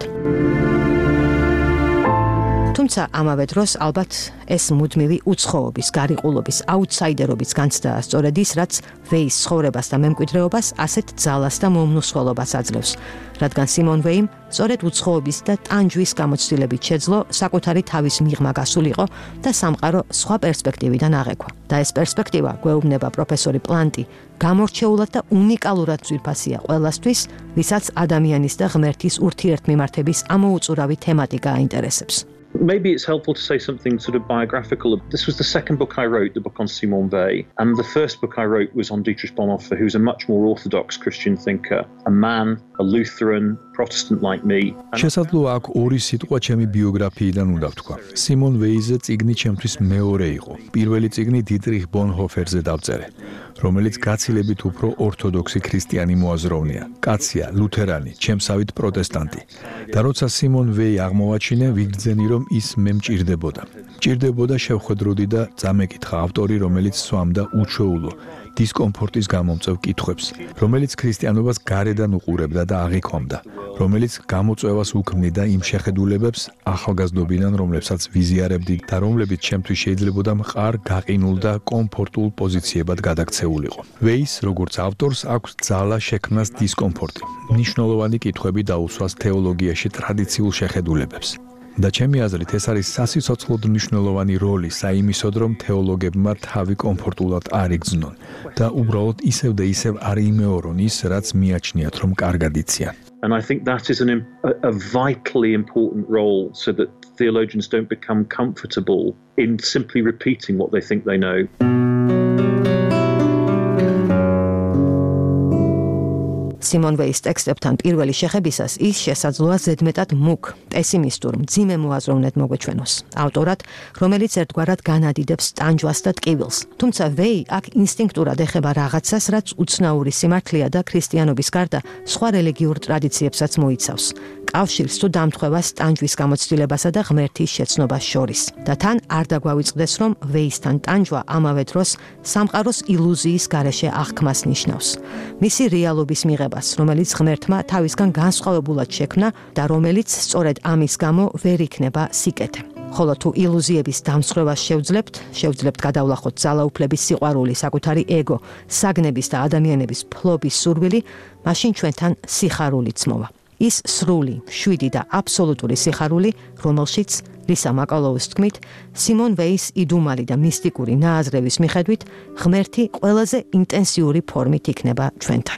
თუმცა ამავე დროს ალბათ ეს მუდმივი უცხოობის, გარიყულობის, აუთსაიდერობის განცდაა სწორედ ის, რაც ვეის ცხოვრებას და მემკვიდრეობას ასეთ ძალას და მომნუსხველობას აძლევს, რადგან სიმონ ვეიმ სწორედ უცხოობის და ტანჯვის გამოცდილებით შეძლო საკუთარი თავის მიღმა გასულიყო და სამყარო სხვა პერსპექტივიდან აღეკვა. და ეს პერსპექტივა, გვეუბნება პროფესორი პლანტი, გამორჩეულად და უნიკალურად ძვირფასია ყველასთვის, ვისაც ადამიანის და ღმერთის ურთიერთმიმართების ამოუწურავი თემატიკა აინტერესებს. Maybe it's helpful to say something sort of biographical. This was the second book I wrote, the book on Simone Weil, and the first book I wrote was on Dietrich Bonhoeffer, who's a much more orthodox Christian thinker, a man, a Lutheran, Protestant like me. შესაძლოა აქ ორი სიტყვა ჩემი ბიოგრაფიიდან უნდა ვთქვა. სიმონ ვეიზე წიგნი ჩემთვის მეორე იყო. პირველი წიგნი დიტრიხ ბონჰოფერზე დავწერე, რომელიც გაცილებით უფრო ორთოდოქსი ქრისტიანი მოაზროვნეა. კაცია, ლუთერანი, ჩემსავით პროტესტანტი. და როცა სიმონ ვეი აღმოვაჩინე, ვიგრძენი რომ ის მე მჭირდებოდა. მჭირდებოდა შევხედროდი და წამეკითხა ავტორი, რომელიც სვამდა უჩვეულო დისკომფორტის გამომწევ კითხვებს, რომელიც ქრისტიანობას გარედან უყურებდა და აღიქვამდა, რომელიც გამოწვევას უქმნიდა იმ შეხედულებებს ახალგაზრდობიდან, რომლებსაც ვიზიარებდი და რომლებიც ჩემთვის შეიძლებოდა მყარ, გაყინულ და კომფორტულ პოზიციებად გადაქცეულიყო. ვეის, როგორც ავტორს, აქვს ძალა შექმნას დისკომფორტი, მნიშვნელოვანი კითხვები დაუსვას თეოლოგიაში ტრადიციულ შეხედულებებს. და ჩემი აზრით ეს არის სასიცოცხლოდ მნიშვნელოვანი როლი საიმისოდ, რომ თეოლოგებმა თავი კომფორტულად არ იგრძნონ და უბრალოდ ისევ და ისევ არ იმეორონ ის, რაც მიაჩნიათ, რომ კარგად იციან. And I think that is a vitally important role so that theologians don't become comfortable in simply repeating what they think they know. სიმონ ვეის ტექსტებთან პირველი შეხებისას ის შესაძლოა ზედმეტად მუქ, პესიმისტურ, მძიმე მოაზროვნედ მოგვეჩვენოს. ავტორად, რომელიც ერთგვარად განადიდებს ტანჯვას და ტკივილს. თუმცა ვეი აქ ინსტინქტურად ეხება რაღაცას, რაც უცნაური სიმართლეა და ქრისტიანობის გარდა სხვა რელიგიურ ტრადიციებსაც მოიცავს. კავშირს თუ დამთხვევას ტანჯვის გამოცდილებასა და ღმერთის შეცნობას შორის. და თან არ დაგვავიწყდეს, რომ ვეისთან ტანჯვა ამავე დროს სამყაროს ილუზიის გარეშე აღქმას ნიშნავს. მისი რეალობის მიღებას, რომელიც ღმერთმა თავისგან განსხვავებულად შექმნა და რომელიც სწორედ ამის გამო ვერ იქნება სიკეთე. ხოლო თუ ილუზიების დამსხვრევას შევძლებთ გადავლახოთ ძალაუფლების სიყვარული, საკუთარი ეგო, საგნების და ადამიანების ფლობის სურვილი, მაშინ ჩვენთან სიხარულიც მოვა. ის სრული, შვიდი და აბსოლუტური სიხარული, რომელშიც ლისა მაკალოუს თქმით, სიმონ ვეის იდუმალი და მისტიკური ნააზრევის მიხედვით, ღმერთი ყველაზე ინტენსიური ფორმით იქნება ჩვენთან.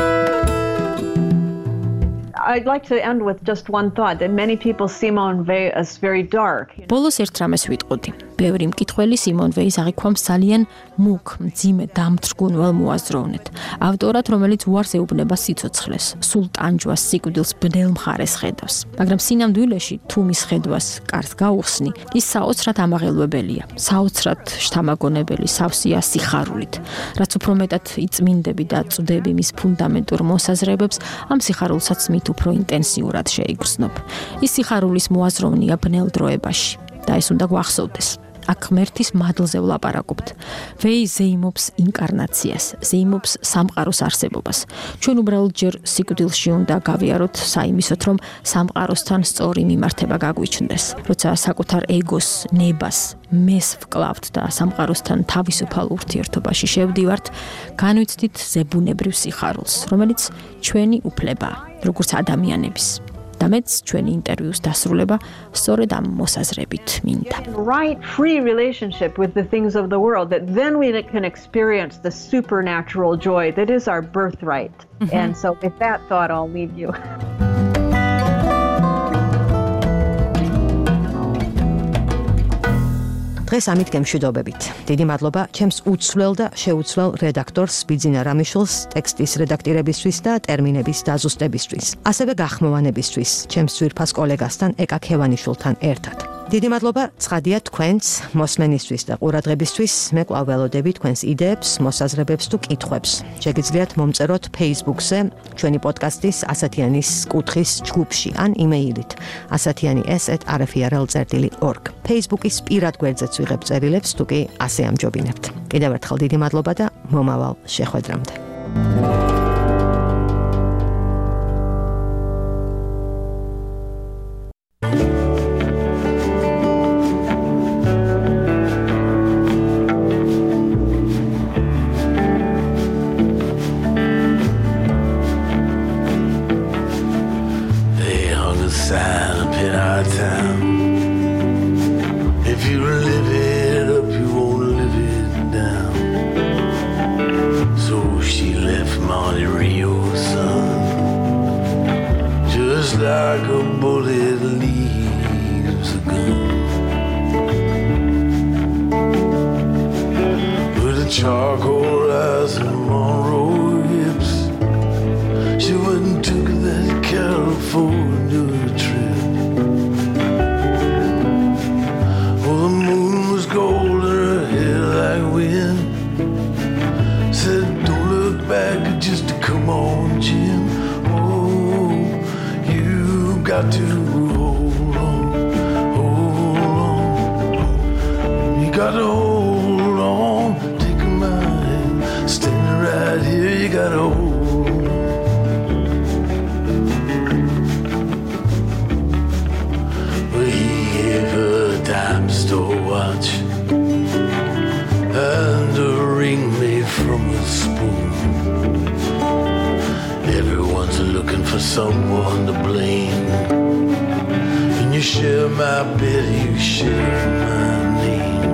I'd like to end with just one thought that many people see Simone Weil as very dark. ბოლოს ერთ რამეს ვიტყოდი. ბევრი მკითხველი სიმონ ვეის აღიქვამს ძალიან მუქ, მძიმე, დამთრგუნვალ მოაზროვნედ. ავტორად, რომელიც უარს ეუბნება სიცოცხლეს, სულ ტანჯვას, სიკვდილს ბნელ მხარეს ხედავს. მაგრამ სინამდვილეში, თუ მის ხედვას კარს გაუხსნი, ის საოცრად ამაღელვებელია, საოცრად შთამაგონებელი, სავსეა სიხარულით. რაც უფრო მეტად იწმინდები და წვდები მის ფუნდამენტურ მოსაზრებებს, ამ სიხარულსაც მით უფრო ინტენსიურად შეიგრძნობ. ის სიხარულის მოაზროვნეა ბნელ დროებაში და ეს უნდა გვახსოვდეს. აქ ღმერთის მადლზე ვლაპარაკობთ. ვეი ზეიმობს ინკარნაციას, ზეიმობს სამყაროს არსებობას. ჩვენ უბრალოდ ჯერ სიკვდილში უნდა გავიაროთ საიმისოთ, რომ სამყაროსთან სწორი მიმართება გაგვიჩნდეს. როცა საკუთარ ეგოს, ნებას, მეს ვკლავთ და სამყაროსთან თავისუფალ ურთიერთობაში შევდივართ, განვიცდით ზებუნებრივ სიხარულს, რომელიც ჩვენი უფლებაა, როგორც ადამიანების. და მეც ჩვენი ინტერვიუს დასრულება სწორედ ამ მოსაზრებით მინდა. Right free relationship with the things of the world, that then we can experience the supernatural joy that is our birthright. And so with that thought, I'll leave you. დღეს ამით გემშვიდობებით. დიდი მადლობა ჩემს უცვლელ და შეუცვლელ რედაქტორს ბიძინა რამიშვილს ტექსტის რედაქტირებისთვის და ტერმინების დაზუსტებისთვის. ასევე გახმოვანებისთვის ჩემს ძვირფას კოლეგასთან ეკა ქევანიშვილთან ერთად. დიდი მადლობა ცხადია თქვენს მოსმენისთვის და ყურადღებისთვის. მე კვლავ ველოდები თქვენს იდეებს, მოსაზრებებს თუ კითხვებს. შეგიძლიათ მომწეროთ Facebook-ზე ჩვენი პოდკასტის ასათიანის კუთხის ჯგუფში ან იმეილით asatiani@rfrl.org. Facebook-ის პირად გვერდზეც ვიღებ წერილებს, თუ კი ასე ამჯობინებთ. კიდევ ერთხელ დიდი მადლობა და მომავალ შეხვედრამდე. Like a bullet leaves a gun, with a charcoal rising on her hips, she went and took that California trip. Oh, the moon was gold and her hair like wind. Said, don't look back, just to come on, Jim. Got to hold on. You got to hold on. Take my hand, standing right here. You got to hold on. Well, he gave her a dime store watch and a ring made from a spoon. Everyone's looking for someone to blame. When you share my bed, you share my name.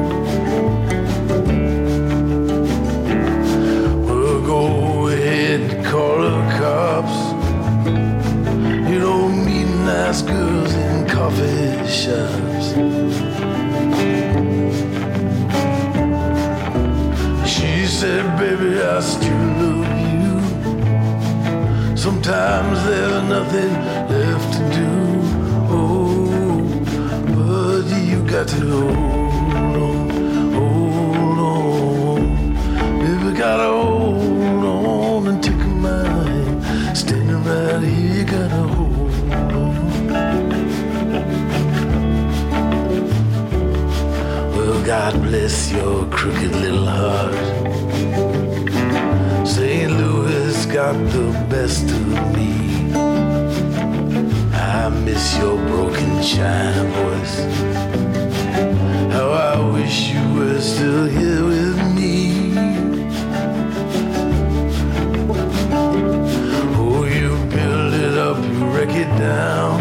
Well, go ahead and call the cops. You don't meet nice girls in coffee shops. She said, baby, I still love you. Sometimes there's nothing left to do. Oh, but you got to hold on. Baby, gotta hold on and take my hand. Standing right here, you gotta hold on. Well, God bless your crooked little heart. St. Louis got the best of me. I miss your broken China voice. How I wish you were still here with me. Oh, you build it up, you wreck it down,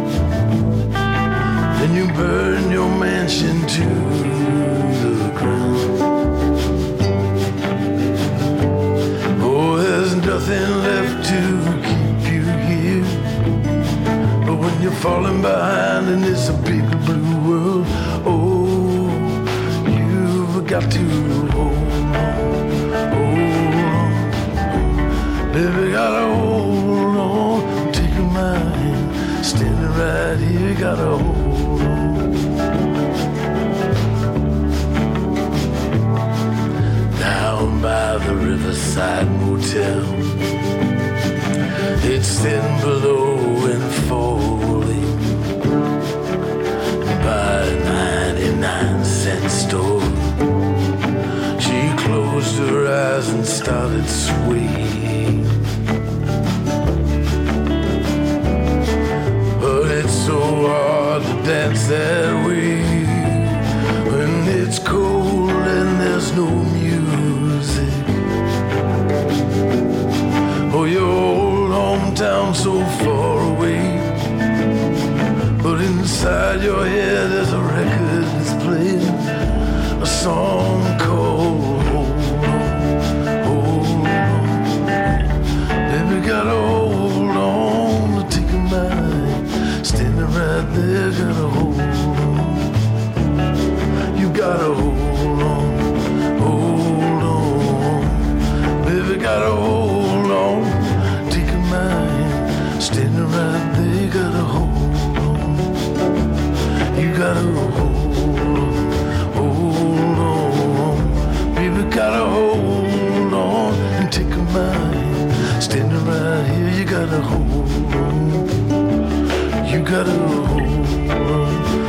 then you burn your mansion to the ground. Nothing left to keep you here. But when you're falling behind and it's a big blue world, oh, got to hold on. Baby, gotta hold on. Take my hand, standing right here, gotta hold on. Down by the Riverside Motel, it's thin below and falling. By a 99-cent store, she closed her eyes and started swaying. But it's so hard to dance that way when it's cold and there's no music. Oh, your old hometown so far away, but inside your head there's a record that's playing a song called Hold On, Hold On. Baby, gotta hold on to take a mind, standing right there, gotta hold on. You gotta hold on, hold on. Baby, gotta hold on, take a mind, standing right there, gotta hold on. You gotta hold on, baby, gotta hold on and take a mind, standing right here, you gotta hold on. You gotta hold on.